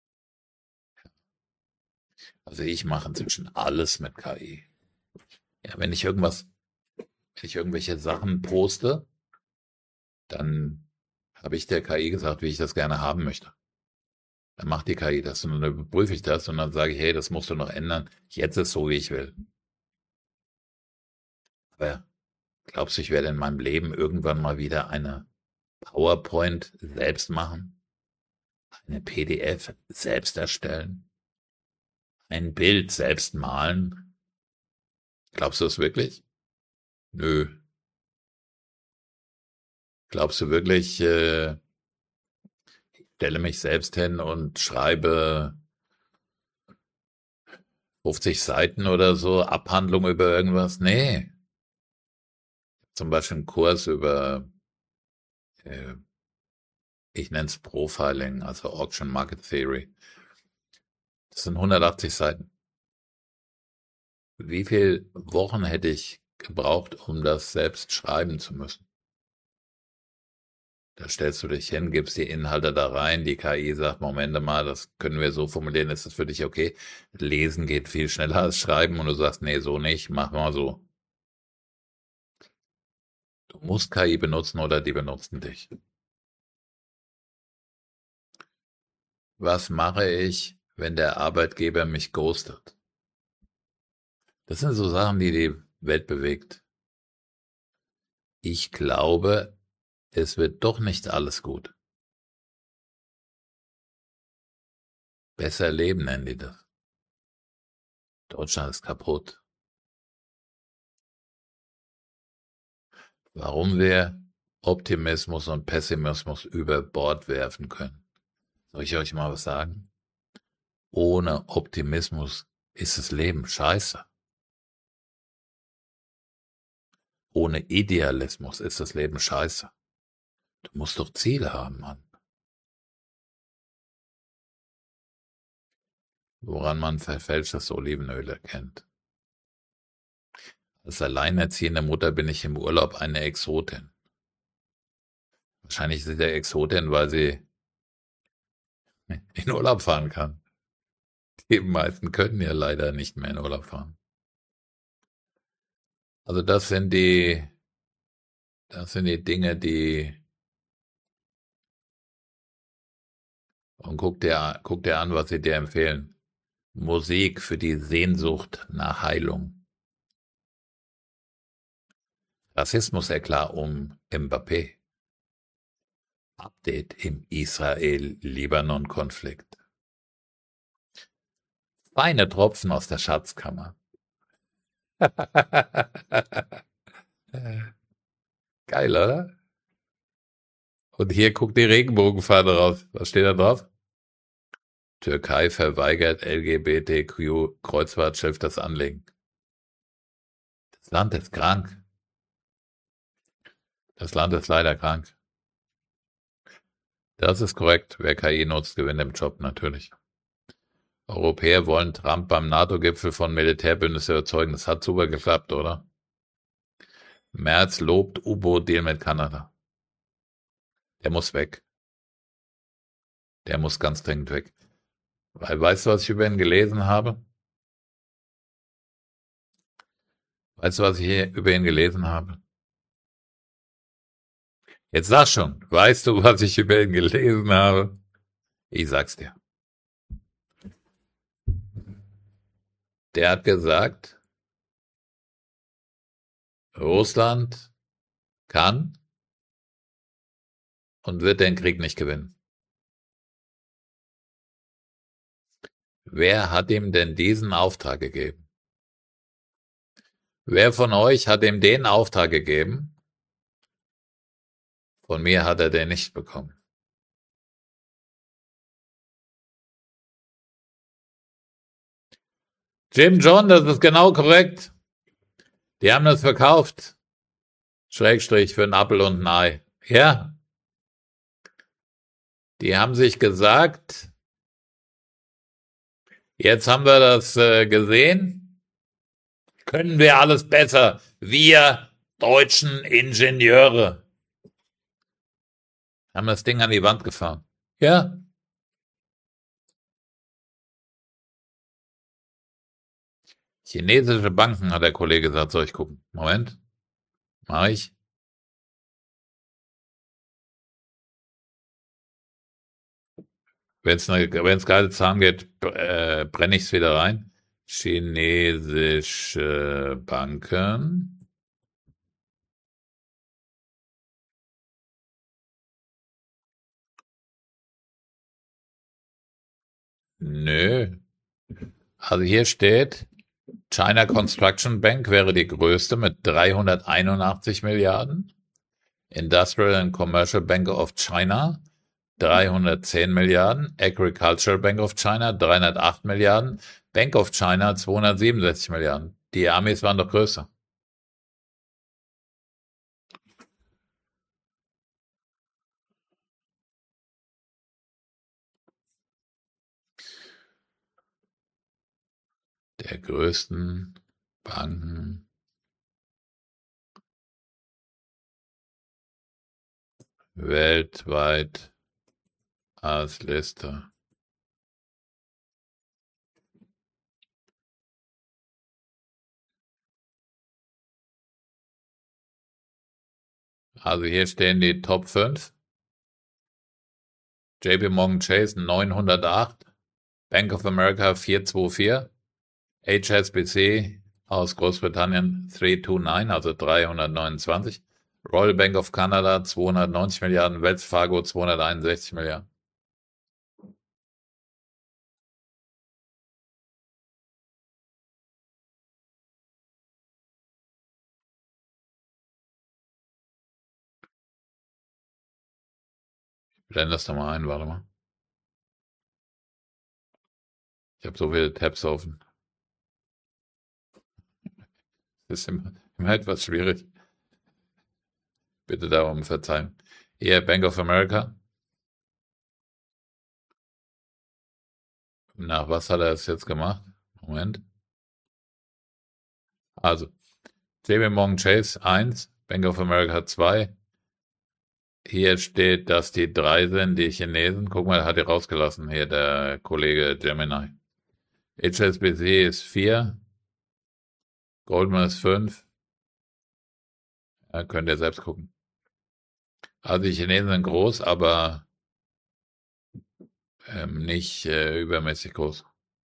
Also ich mache inzwischen alles mit KI. Ja, wenn ich irgendwelche Sachen poste, dann habe ich der KI gesagt, wie ich das gerne haben möchte. Dann macht die KI das und dann überprüfe ich das und dann sage ich, hey, das musst du noch ändern. Jetzt ist so, wie ich will. Aber glaubst du, ich werde in meinem Leben irgendwann mal wieder eine PowerPoint selbst machen? Eine PDF selbst erstellen? Ein Bild selbst malen? Glaubst du es wirklich? Nö. Glaubst du wirklich, stelle mich selbst hin und schreibe 50 Seiten oder so, Abhandlung über irgendwas? Nee. Zum Beispiel einen Kurs über, äh, ich nenne es Profiling, also Auction Market Theory. Das sind 180 Seiten. Wie viele Wochen hätte ich gebraucht, um das selbst schreiben zu müssen? Da stellst du dich hin, gibst die Inhalte da rein, die KI sagt, Moment mal, das können wir so formulieren, ist das für dich okay? Lesen geht viel schneller als schreiben und du sagst, nee, so nicht, mach mal so. Du musst KI benutzen oder die benutzen dich. Was mache ich, wenn der Arbeitgeber mich ghostet? Das sind so Sachen, die die Welt bewegt. Ich glaube, es wird doch nicht alles gut. Besser leben nennen die das. Deutschland ist kaputt. Warum wir Optimismus und Pessimismus über Bord werfen können. Soll ich euch mal was sagen? Ohne Optimismus ist das Leben scheiße. Ohne Idealismus ist das Leben scheiße. Du musst doch Ziele haben, Mann. Woran man verfälschtes Olivenöl erkennt. Als alleinerziehende Mutter bin ich im Urlaub eine Exotin. Wahrscheinlich ist sie der Exotin, weil sie in Urlaub fahren kann. Die meisten können ja leider nicht mehr in Urlaub fahren. Also das sind die Dinge, die, und guck dir an, was sie dir empfehlen. Musik für die Sehnsucht nach Heilung. Rassismus eklar um Mbappé. Update im Israel-Libanon-Konflikt. Feine Tropfen aus der Schatzkammer. Geil, oder? Und hier guckt die Regenbogenfahne raus. Was steht da drauf? Türkei verweigert LGBTQ-Kreuzfahrtschiff das Anlegen. Das Land ist krank. Das Land ist leider krank. Das ist korrekt. Wer KI nutzt, gewinnt im Job natürlich. Europäer wollen Trump beim NATO-Gipfel von Militärbündnissen überzeugen. Das hat super geklappt, oder? Merz lobt U-Boot-Deal mit Kanada. Der muss weg. Der muss ganz dringend weg. Weil, weißt du, was ich über ihn gelesen habe? Weißt du, was ich hier über ihn gelesen habe? Jetzt sag schon. Weißt du, was ich über ihn gelesen habe? Ich sag's dir. Der hat gesagt, Russland kann und wird den Krieg nicht gewinnen. Wer hat ihm denn diesen Auftrag gegeben? Wer von euch hat ihm den Auftrag gegeben? Von mir hat er den nicht bekommen. Jim John, das ist genau korrekt. Die haben das verkauft. Schrägstrich für einen Appel und ein Ei. Ja. Die haben sich gesagt, jetzt haben wir das gesehen, können wir alles besser. Wir deutschen Ingenieure haben das Ding an die Wand gefahren. Ja. Chinesische Banken, hat der Kollege gesagt, soll ich gucken. Moment. Mach ich. Wenn es geile Zahlen geht, brenne ich es wieder rein. Chinesische Banken. Nö. Also hier steht, China Construction Bank wäre die größte mit 381 Milliarden. Industrial and Commercial Bank of China 310 Milliarden. Agricultural Bank of China 308 Milliarden. Bank of China 267 Milliarden. Die Amis waren doch größer. Der größten Banken weltweit als Liste. Also hier stehen die Top 5. JP Morgan Chase 908, Bank of America 424, HSBC aus Großbritannien 329, also 329, Royal Bank of Canada 290 Milliarden, Wells Fargo 261 Milliarden. Ich blende das da mal ein, warte mal. Ich habe so viele Tabs offen. Das ist immer etwas schwierig. Bitte darum verzeihen. Hier Bank of America. Nach was hat er es jetzt gemacht? Moment. Also, JP Morgan Chase 1, Bank of America 2. Hier steht, dass die 3 sind, die Chinesen. Guck mal, hat die rausgelassen, hier der Kollege Gemini. HSBC ist 4, Goldman ist 5. Ja, könnt ihr selbst gucken. Also die Chinesen sind groß, aber nicht übermäßig groß.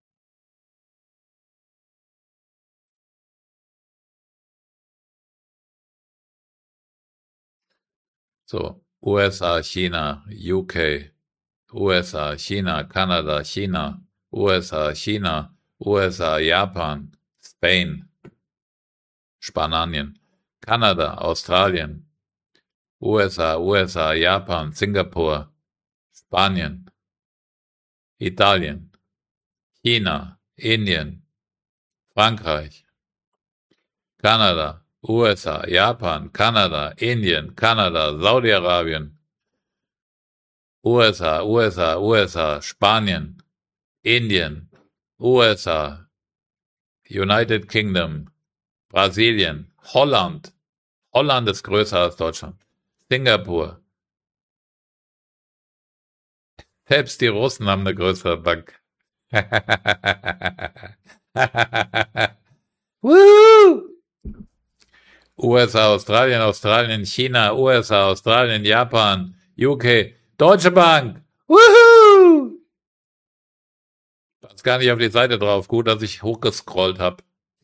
So, USA, China, UK, USA, China, Kanada, China, USA, China, USA, Japan, Spain, Spanien, Kanada, Australien, USA, Japan, Singapur, Spanien, Italien, China, Indien, Frankreich, Kanada, USA, Japan, Kanada, Indien, Kanada, Saudi-Arabien, USA, Spanien, Indien, USA, United Kingdom, Brasilien, Holland. Holland ist größer als Deutschland. Singapur. Selbst die Russen haben eine größere Bank. Woo! USA, Australien, China, USA, Australien, Japan, UK, Deutsche Bank. Woohoo! Passt gar nicht auf die Seite drauf. Gut, dass ich hochgescrollt habe.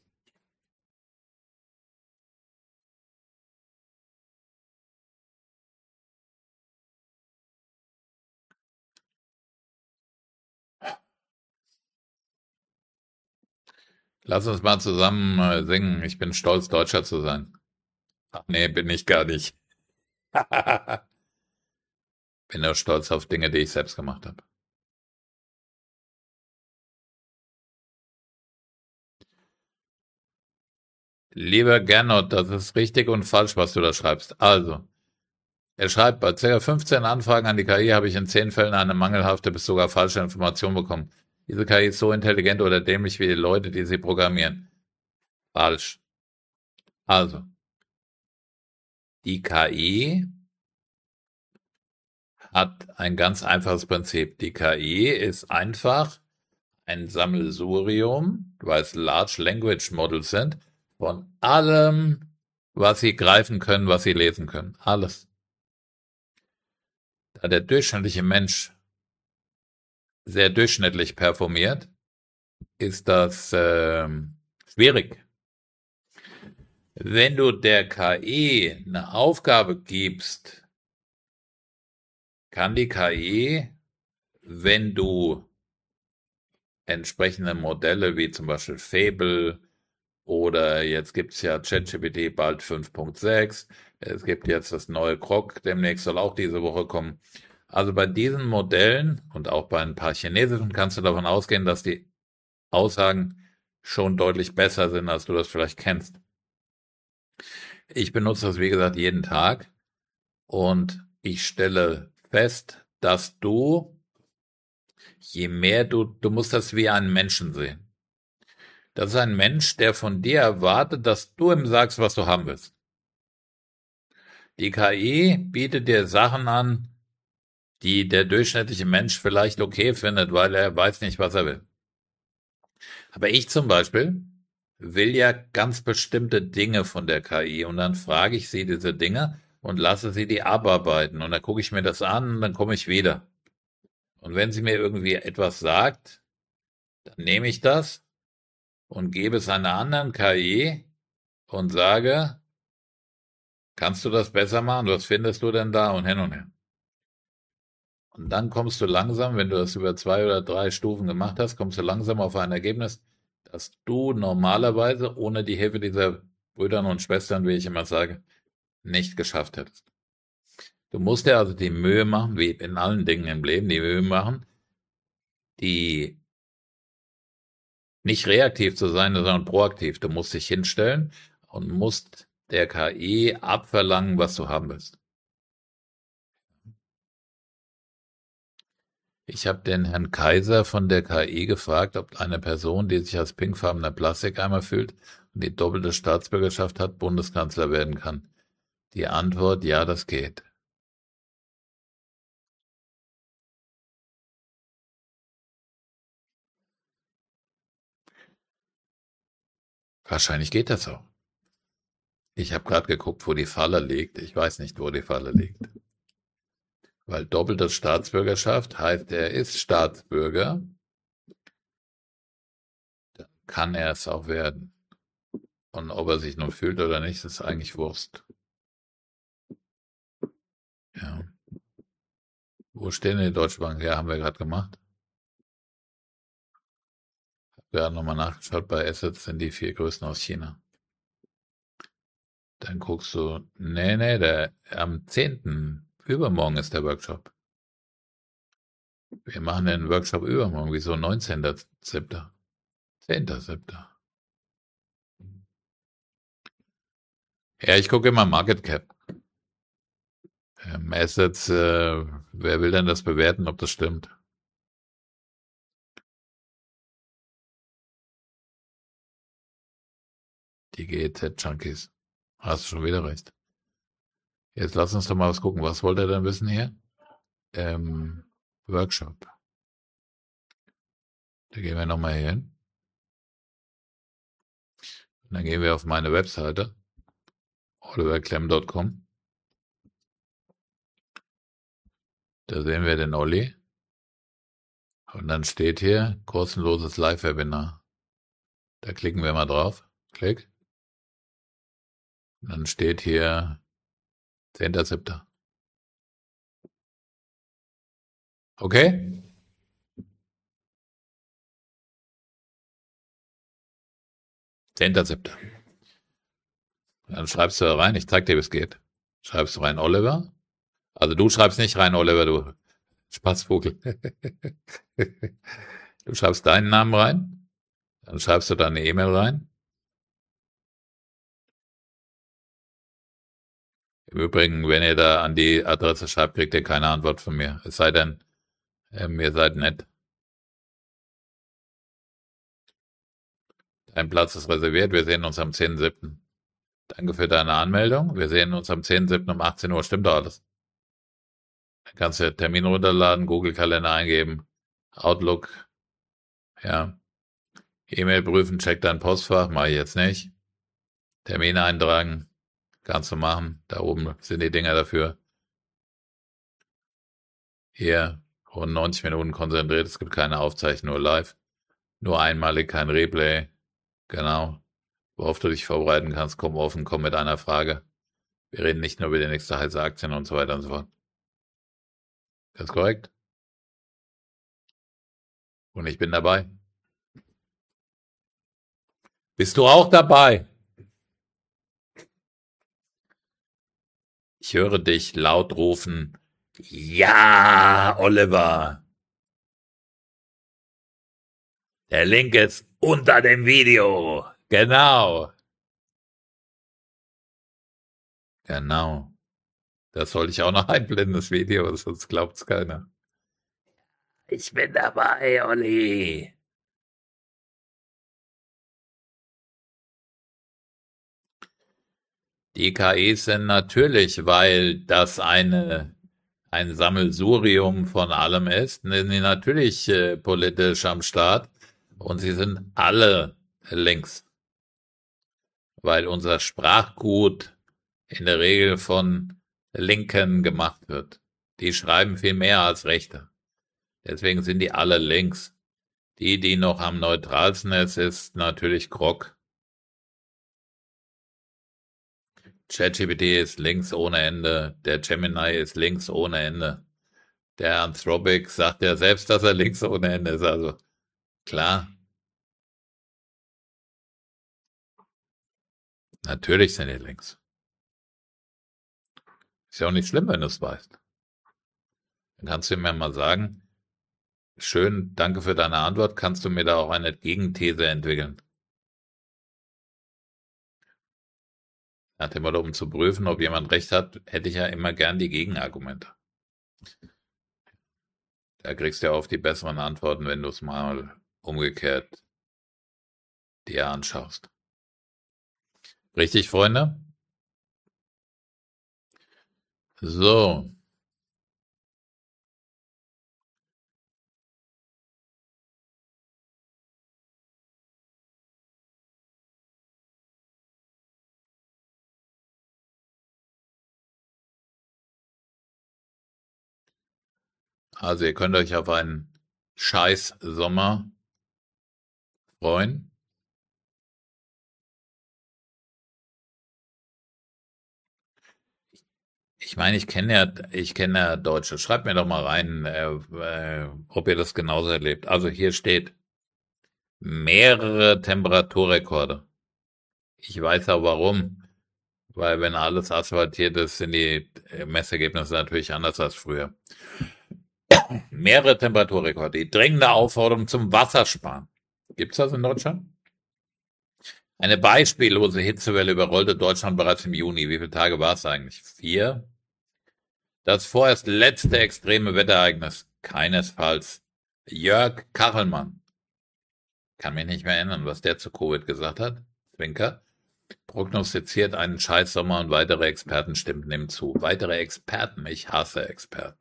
Lass uns mal zusammen singen. Ich bin stolz, Deutscher zu sein. Ach nee, bin ich gar nicht. Bin nur stolz auf Dinge, die ich selbst gemacht habe. Lieber Gernot, das ist richtig und falsch, was du da schreibst. Also, er schreibt, bei ca. 15 Anfragen an die KI habe ich in 10 Fällen eine mangelhafte bis sogar falsche Information bekommen. Diese KI ist so intelligent oder dämlich wie die Leute, die sie programmieren. Falsch. Also, die KI hat ein ganz einfaches Prinzip. Die KI ist einfach ein Sammelsurium, weil es Large Language Models sind, von allem, was sie greifen können, was sie lesen können. Alles. Da der durchschnittliche Mensch sehr durchschnittlich performiert, ist das schwierig. Wenn du der KI eine Aufgabe gibst, kann die KI, wenn du entsprechende Modelle wie zum Beispiel Fable oder jetzt gibt's ja ChatGPT bald 5.6, es gibt jetzt das neue Grok, demnächst soll auch diese Woche kommen. Also bei diesen Modellen und auch bei ein paar chinesischen kannst du davon ausgehen, dass die Aussagen schon deutlich besser sind, als du das vielleicht kennst. Ich benutze das, wie gesagt, jeden Tag und ich stelle fest, dass je mehr du musst das wie einen Menschen sehen. Das ist ein Mensch, der von dir erwartet, dass du ihm sagst, was du haben willst. Die KI bietet dir Sachen an, die der durchschnittliche Mensch vielleicht okay findet, weil er weiß nicht, was er will. Aber ich zum Beispiel will ja ganz bestimmte Dinge von der KI und dann frage ich sie diese Dinge und lasse sie die abarbeiten und dann gucke ich mir das an und dann komme ich wieder. Und wenn sie mir irgendwie etwas sagt, dann nehme ich das und gebe es einer anderen KI und sage, kannst du das besser machen? Was findest du denn da? Und hin und her. Und dann kommst du langsam, wenn du das über 2 oder 3 Stufen gemacht hast, kommst du langsam auf ein Ergebnis, das du normalerweise ohne die Hilfe dieser Brüder und Schwestern, wie ich immer sage, nicht geschafft hättest. Du musst dir also die Mühe machen, wie in allen Dingen im Leben, die Mühe machen, die nicht reaktiv zu sein, sondern proaktiv. Du musst dich hinstellen und musst der KI abverlangen, was du haben willst. Ich habe den Herrn Kaiser von der KI gefragt, ob eine Person, die sich als pinkfarbener Plastikeimer fühlt und die doppelte Staatsbürgerschaft hat, Bundeskanzler werden kann. Die Antwort: Ja, das geht. Wahrscheinlich geht das auch. Ich habe gerade geguckt, wo die Falle liegt. Ich weiß nicht, wo die Falle liegt. Weil doppelte Staatsbürgerschaft heißt, er ist Staatsbürger, dann kann er es auch werden. Und ob er sich nun fühlt oder nicht, ist eigentlich Wurst. Ja. Wo stehen denn die Deutsche Bank? Ja, haben wir gerade gemacht. Wir haben nochmal nachgeschaut, bei Assets sind die 4 größten aus China. Dann guckst du, nee, am 10. Übermorgen ist der Workshop. Wir machen den Workshop übermorgen. Wieso 19.07.? 10.07. Ja, ich gucke immer Market Cap. Assets, wer will denn das bewerten, ob das stimmt? Die GEZ-Junkies. Hast du schon wieder recht. Jetzt lass uns doch mal was gucken. Was wollt ihr denn wissen hier? Workshop. Da gehen wir nochmal hier hin. Und dann gehen wir auf meine Webseite. oliverklemm.com. Da sehen wir den Olli. Und dann steht hier kostenloses Live-Webinar. Da klicken wir mal drauf. Klick. Und dann steht hier 10.07. Okay? Zehnter Siebter. Dann schreibst du da rein, ich zeig dir, wie es geht. Schreibst du rein Oliver. Also du schreibst nicht rein Oliver, du Spaßvogel. Du schreibst deinen Namen rein, dann schreibst du deine E-Mail rein. Im Übrigen, wenn ihr da an die Adresse schreibt, kriegt ihr keine Antwort von mir. Es sei denn, ihr seid nett. Dein Platz ist reserviert, wir sehen uns am 10.07. Danke für deine Anmeldung. Wir sehen uns am 10.07. um 18 Uhr. Stimmt doch alles. Dann kannst du Termin runterladen, Google-Kalender eingeben, Outlook, ja. E-Mail prüfen, check dein Postfach, mache ich jetzt nicht. Termin eintragen, kannst du machen. Da oben sind die Dinger dafür. Hier, rund 90 Minuten konzentriert, es gibt keine Aufzeichnung, nur live. Nur einmalig, kein Replay. Genau. Worauf du dich vorbereiten kannst, komm offen, komm mit einer Frage. Wir reden nicht nur über die nächste heiße Aktien und so weiter und so fort. Das ist korrekt? Und ich bin dabei. Bist du auch dabei? Ich höre dich laut rufen. Ja, Oliver. Der Link ist unter dem Video. Genau. Genau. Das soll ich auch noch einblenden, das Video, sonst glaubt's keiner. Ich bin dabei, Olli. Die KIs sind natürlich, weil das ein Sammelsurium von allem ist, sind die natürlich politisch am Start und sie sind alle links, weil unser Sprachgut in der Regel von Linken gemacht wird. Die schreiben viel mehr als Rechte. Deswegen sind die alle links. Die noch am neutralsten ist natürlich Grok. ChatGPT ist links ohne Ende. Der Gemini ist links ohne Ende. Der Anthropic sagt ja selbst, dass er links ohne Ende ist. Also klar. Natürlich sind die links. Ist ja auch nicht schlimm, wenn du es weißt. Dann kannst du mir mal sagen, schön, danke für deine Antwort, kannst du mir da auch eine Gegenthese entwickeln? Nach dem Motto, um zu prüfen, ob jemand recht hat, hätte ich ja immer gern die Gegenargumente. Da kriegst du ja oft die besseren Antworten, wenn du es mal umgekehrt dir anschaust. Richtig, Freunde? So, also ihr könnt euch auf einen scheiß Sommer freuen. Ich meine, ich kenne ja Deutsche. Schreibt mir doch mal rein, ob ihr das genauso erlebt. Also hier steht mehrere Temperaturrekorde. Ich weiß auch warum. Weil wenn alles asphaltiert ist, sind die Messergebnisse natürlich anders als früher. Mehrere Temperaturrekorde. Die dringende Aufforderung zum Wassersparen. Gibt's das in Deutschland? Eine beispiellose Hitzewelle überrollte Deutschland bereits im Juni. Wie viele Tage war es eigentlich? 4? Das vorerst letzte extreme Wetterereignis. Keinesfalls. Jörg Kachelmann. Kann mich nicht mehr erinnern, was der zu Covid gesagt hat. Zwinker. Prognostiziert einen Scheißsommer und weitere Experten stimmen dem zu. Weitere Experten. Ich hasse Experten.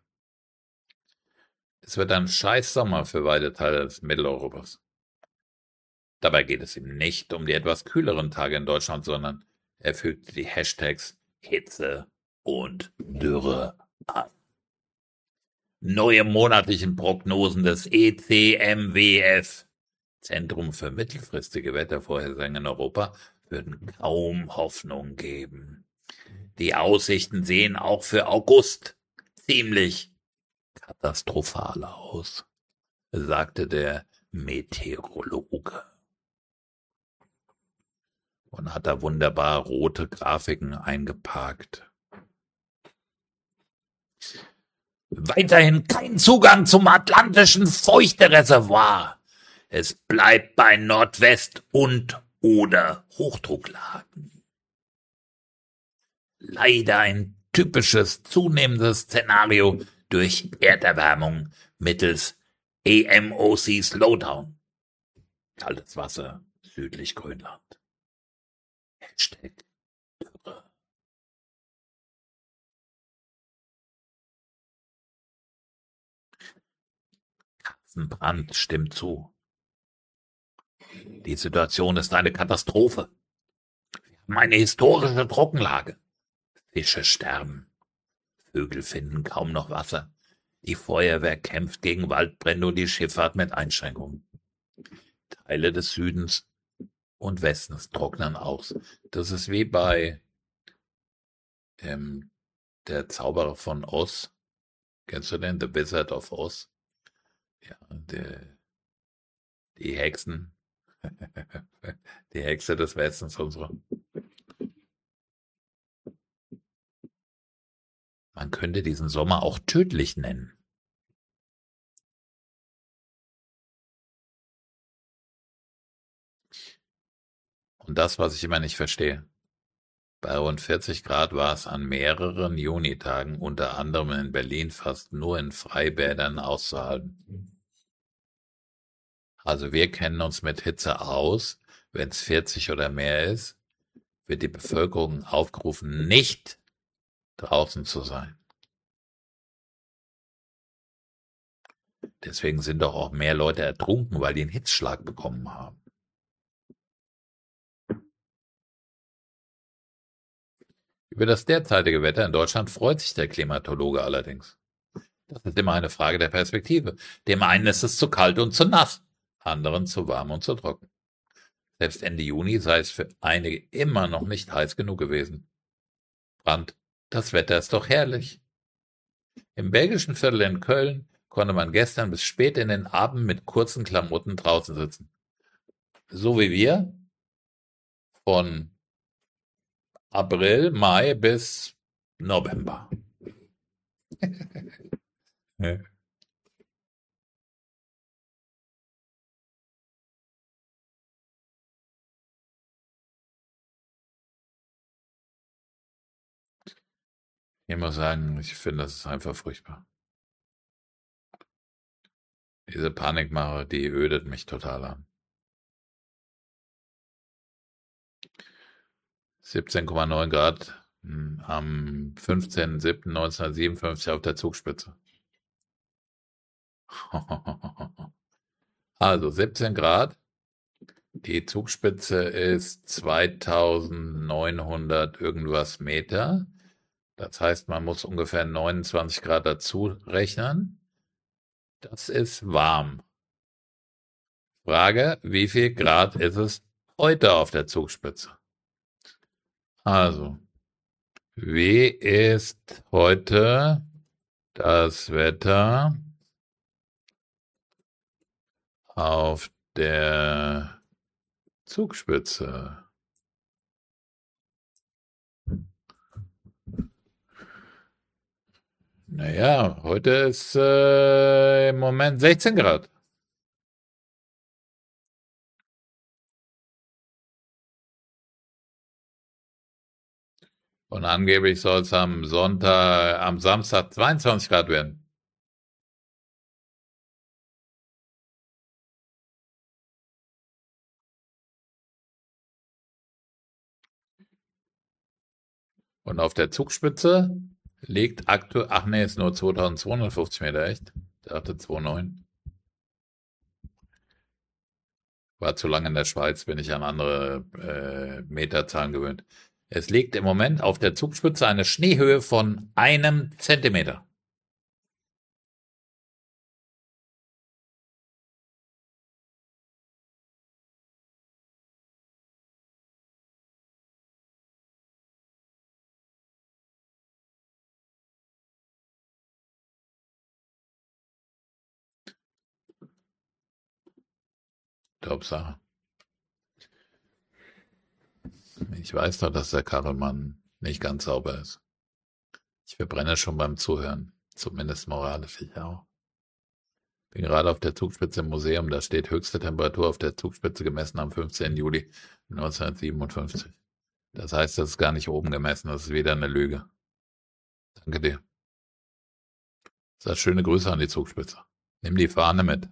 Es wird ein Scheißsommer für weite Teile des Mitteleuropas. Dabei geht es ihm nicht um die etwas kühleren Tage in Deutschland, sondern er fügte die Hashtags Hitze und Dürre an. Neue monatlichen Prognosen des ECMWF, Zentrum für mittelfristige Wettervorhersagen in Europa, würden kaum Hoffnung geben. Die Aussichten sehen auch für August ziemlich katastrophal aus, sagte der Meteorologe. Und hat da wunderbar rote Grafiken eingeparkt. Weiterhin kein Zugang zum atlantischen Feuchtereservoir. Es bleibt bei Nordwest- und oder Hochdrucklagen. Leider ein typisches zunehmendes Szenario durch Erderwärmung mittels AMOC Slowdown. Kaltes Wasser südlich Grönland. Hashtag Dürre. Katzenbrand stimmt zu. Die Situation ist eine Katastrophe. Wir haben eine historische Trockenlage. Fische sterben. Vögel finden kaum noch Wasser. Die Feuerwehr kämpft gegen Waldbrände und die Schifffahrt mit Einschränkungen. Teile des Südens und Westens trocknen aus. Das ist wie bei ähm, der Zauberer von Oz. Kennst du den? The Wizard of Oz? Ja, die Hexen. Die Hexe des Westens und so. Man könnte diesen Sommer auch tödlich nennen. Und das, was ich immer nicht verstehe. Bei rund 40 Grad war es an mehreren Junitagen, unter anderem in Berlin, fast nur in Freibädern auszuhalten. Also wir kennen uns mit Hitze aus. Wenn es 40 oder mehr ist, wird die Bevölkerung aufgerufen, nicht draußen zu sein. Deswegen sind doch auch mehr Leute ertrunken, weil die einen Hitzschlag bekommen haben. Über das derzeitige Wetter in Deutschland freut sich der Klimatologe allerdings. Das ist immer eine Frage der Perspektive. Dem einen ist es zu kalt und zu nass, anderen zu warm und zu trocken. Selbst Ende Juni sei es für einige immer noch nicht heiß genug gewesen. Brand, das Wetter ist doch herrlich. Im belgischen Viertel in Köln konnte man gestern bis spät in den Abend mit kurzen Klamotten draußen sitzen. So wie wir, von April, Mai bis November. Ja. Ich muss sagen, ich finde, das ist einfach furchtbar. Diese Panikmache, die ödet mich total an. 17,9 Grad am 15.07.1957 auf der Zugspitze. Also 17 Grad. Die Zugspitze ist 2900 irgendwas Meter. Das heißt, man muss ungefähr 29 Grad dazu rechnen. Das ist warm. Frage, wie viel Grad ist es heute auf der Zugspitze? Also, wie ist heute das Wetter auf der Zugspitze? Naja, heute ist im Moment 16 Grad. Und angeblich soll es am Samstag 22 Grad werden. Und auf der Zugspitze liegt aktuell, ach nee, ist nur 2250 Meter, echt? Der hatte 2,9. War zu lange in der Schweiz, bin ich an andere Meterzahlen gewöhnt. Es liegt im Moment auf der Zugspitze eine Schneehöhe von 1 Zentimeter. Hauptsache. Ich weiß doch, dass der Karremann nicht ganz sauber ist. Ich verbrenne schon beim Zuhören. Zumindest moralisch, ich auch. Bin gerade auf der Zugspitze im Museum. Da steht höchste Temperatur auf der Zugspitze gemessen am 15. Juli 1957. Das heißt, das ist gar nicht oben gemessen. Das ist wieder eine Lüge. Danke dir. Sag schöne Grüße an die Zugspitze. Nimm die Fahne mit.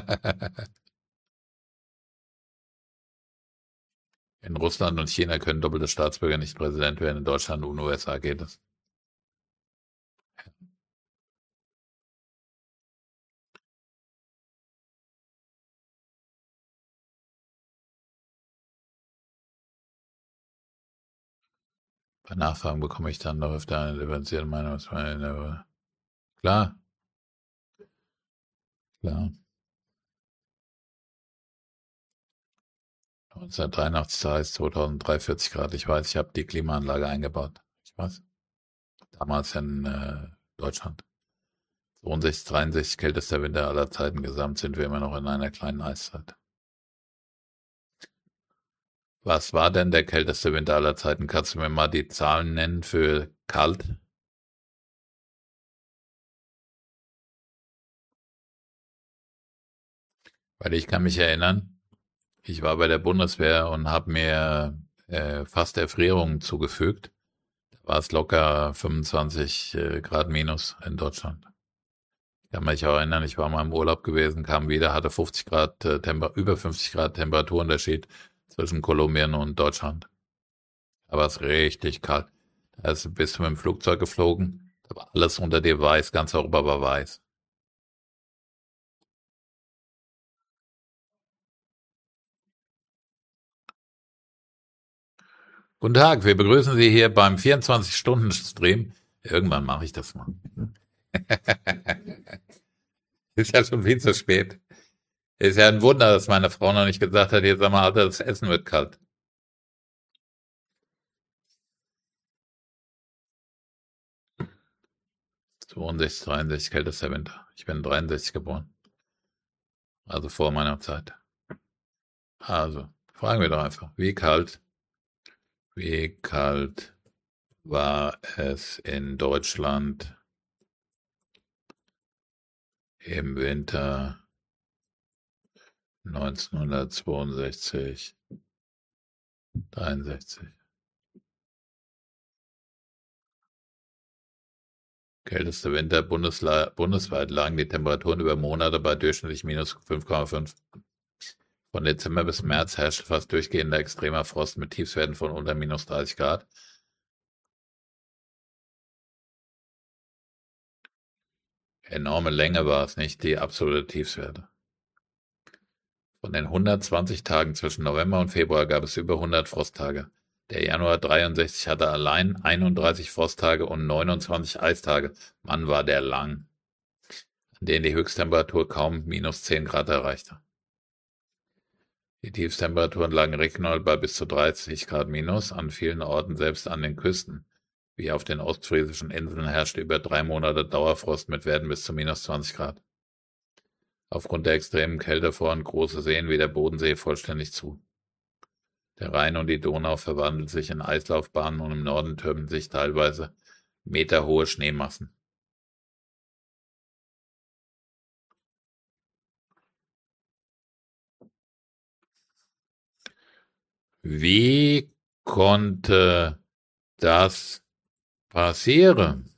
In Russland und China können doppelte Staatsbürger nicht Präsident werden. In Deutschland und USA geht es. Bei Nachfragen bekomme ich dann noch öfter eine differenzierte Meinung. Klar, klar. 1983 heißt 2043 Grad. Ich weiß, ich habe die Klimaanlage eingebaut. Ich weiß. Damals in Deutschland. 62, 63, kältester Winter aller Zeiten. Gesamt sind wir immer noch in einer kleinen Eiszeit. Was war denn der kälteste Winter aller Zeiten? Kannst du mir mal die Zahlen nennen für kalt? Weil ich kann mich erinnern, ich war bei der Bundeswehr und habe mir fast Erfrierungen zugefügt. Da war es locker 25 Grad minus in Deutschland. Ich kann mich auch erinnern, ich war mal im Urlaub gewesen, kam wieder, hatte 50 Grad, über 50 Grad Temperaturunterschied zwischen Kolumbien und Deutschland. Da war es richtig kalt. Also bist du mit dem Flugzeug geflogen, da war alles unter dir weiß, ganz Europa war weiß. Guten Tag, wir begrüßen Sie hier beim 24-Stunden-Stream. Irgendwann mache ich das mal. Ist ja schon viel zu spät. Ist ja ein Wunder, dass meine Frau noch nicht gesagt hat, jetzt sag mal, Alter, das Essen wird kalt. 62, 63, kältester Winter. Ich bin 63 geboren. Also vor meiner Zeit. Also, fragen wir doch einfach, wie kalt war es in Deutschland im Winter 1962, 63? Kälteste Winter bundesweit lagen die Temperaturen über Monate bei durchschnittlich minus 5,5. Von Dezember bis März herrschte fast durchgehender extremer Frost mit Tiefstwerten von unter minus 30 Grad. Enorme Länge war es nicht, die absolute Tiefstwerte. Von den 120 Tagen zwischen November und Februar gab es über 100 Frosttage. Der Januar 63 hatte allein 31 Frosttage und 29 Eistage. Mann, war der lang, an denen die Höchsttemperatur kaum minus 10 Grad erreichte. Die Tiefstemperaturen lagen regional bei bis zu 30 Grad minus, an vielen Orten selbst an den Küsten. Wie auf den ostfriesischen Inseln herrschte über 3 Monate Dauerfrost mit Werten bis zu minus 20 Grad. Aufgrund der extremen Kälte froren große Seen wie der Bodensee vollständig zu. Der Rhein und die Donau verwandeln sich in Eislaufbahnen und im Norden türmen sich teilweise meterhohe Schneemassen. Wie konnte das passieren?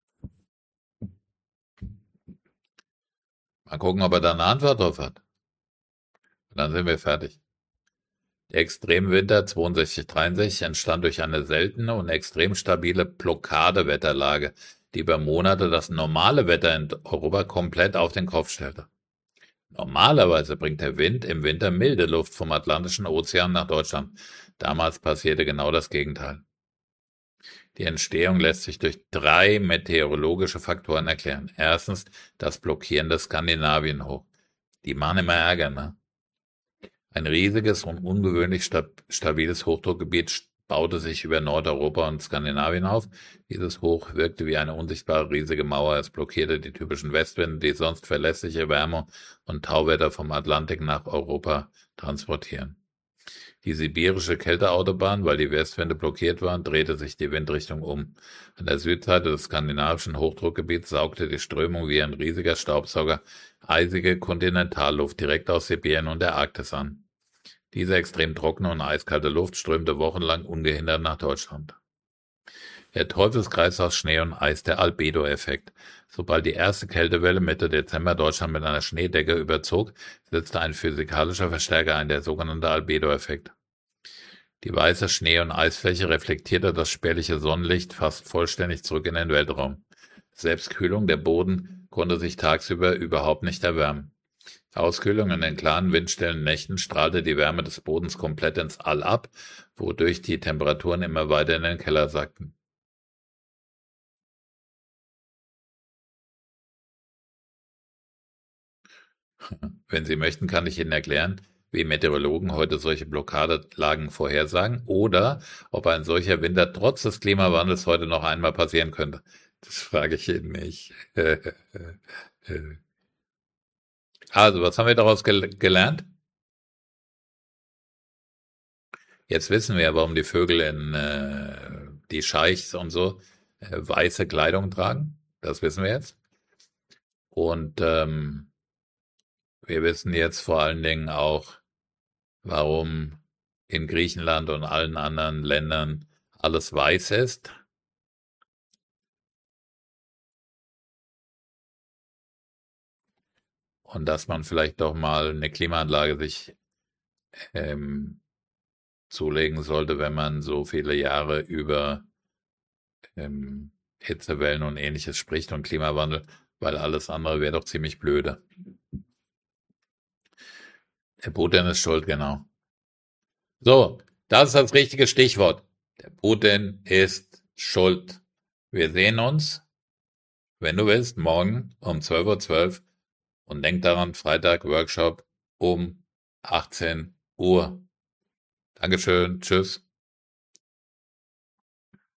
Mal gucken, ob er da eine Antwort drauf hat. Und dann sind wir fertig. Der Extremwinter 62-63 entstand durch eine seltene und extrem stabile Blockadewetterlage, die über Monate das normale Wetter in Europa komplett auf den Kopf stellte. Normalerweise bringt der Wind im Winter milde Luft vom Atlantischen Ozean nach Deutschland. Damals passierte genau das Gegenteil. Die Entstehung lässt sich durch 3 meteorologische Faktoren erklären. Erstens das Blockieren des Skandinavienhoch. Die machen immer Ärger, ne? Ein riesiges und ungewöhnlich stabiles Hochdruckgebiet baute sich über Nordeuropa und Skandinavien auf. Dieses Hoch wirkte wie eine unsichtbare riesige Mauer. Es blockierte die typischen Westwinde, die sonst verlässliche Wärme und Tauwetter vom Atlantik nach Europa transportieren. Die sibirische Kälteautobahn, weil die Westwinde blockiert waren, drehte sich die Windrichtung um. An der Südseite des skandinavischen Hochdruckgebiets saugte die Strömung wie ein riesiger Staubsauger eisige Kontinentalluft direkt aus Sibirien und der Arktis an. Diese extrem trockene und eiskalte Luft strömte wochenlang ungehindert nach Deutschland. Der Teufelskreis aus Schnee und Eis, der Albedo-Effekt. Sobald die erste Kältewelle Mitte Dezember Deutschland mit einer Schneedecke überzog, setzte ein physikalischer Verstärker ein, der sogenannte Albedo-Effekt. Die weiße Schnee- und Eisfläche reflektierte das spärliche Sonnenlicht fast vollständig zurück in den Weltraum. Selbstkühlung, der Boden konnte sich tagsüber überhaupt nicht erwärmen. Auskühlung in den klaren, windstillen Nächten strahlte die Wärme des Bodens komplett ins All ab, wodurch die Temperaturen immer weiter in den Keller sackten. Wenn Sie möchten, kann ich Ihnen erklären, wie Meteorologen heute solche Blockadelagen vorhersagen oder ob ein solcher Winter trotz des Klimawandels heute noch einmal passieren könnte. Das frage ich Ihnen nicht. Also, was haben wir daraus gelernt? Jetzt wissen wir ja, warum die Vögel die Scheichs und so, weiße Kleidung tragen. Das wissen wir jetzt. Und wir wissen jetzt vor allen Dingen auch, warum in Griechenland und allen anderen Ländern alles weiß ist. Und dass man vielleicht doch mal eine Klimaanlage sich zulegen sollte, wenn man so viele Jahre über Hitzewellen und Ähnliches spricht und Klimawandel, weil alles andere wäre doch ziemlich blöde. Der Putin ist schuld, genau. So, das ist das richtige Stichwort. Der Putin ist schuld. Wir sehen uns, wenn du willst, morgen um 12:12 Uhr und denk daran, Freitag Workshop um 18 Uhr. Dankeschön, tschüss.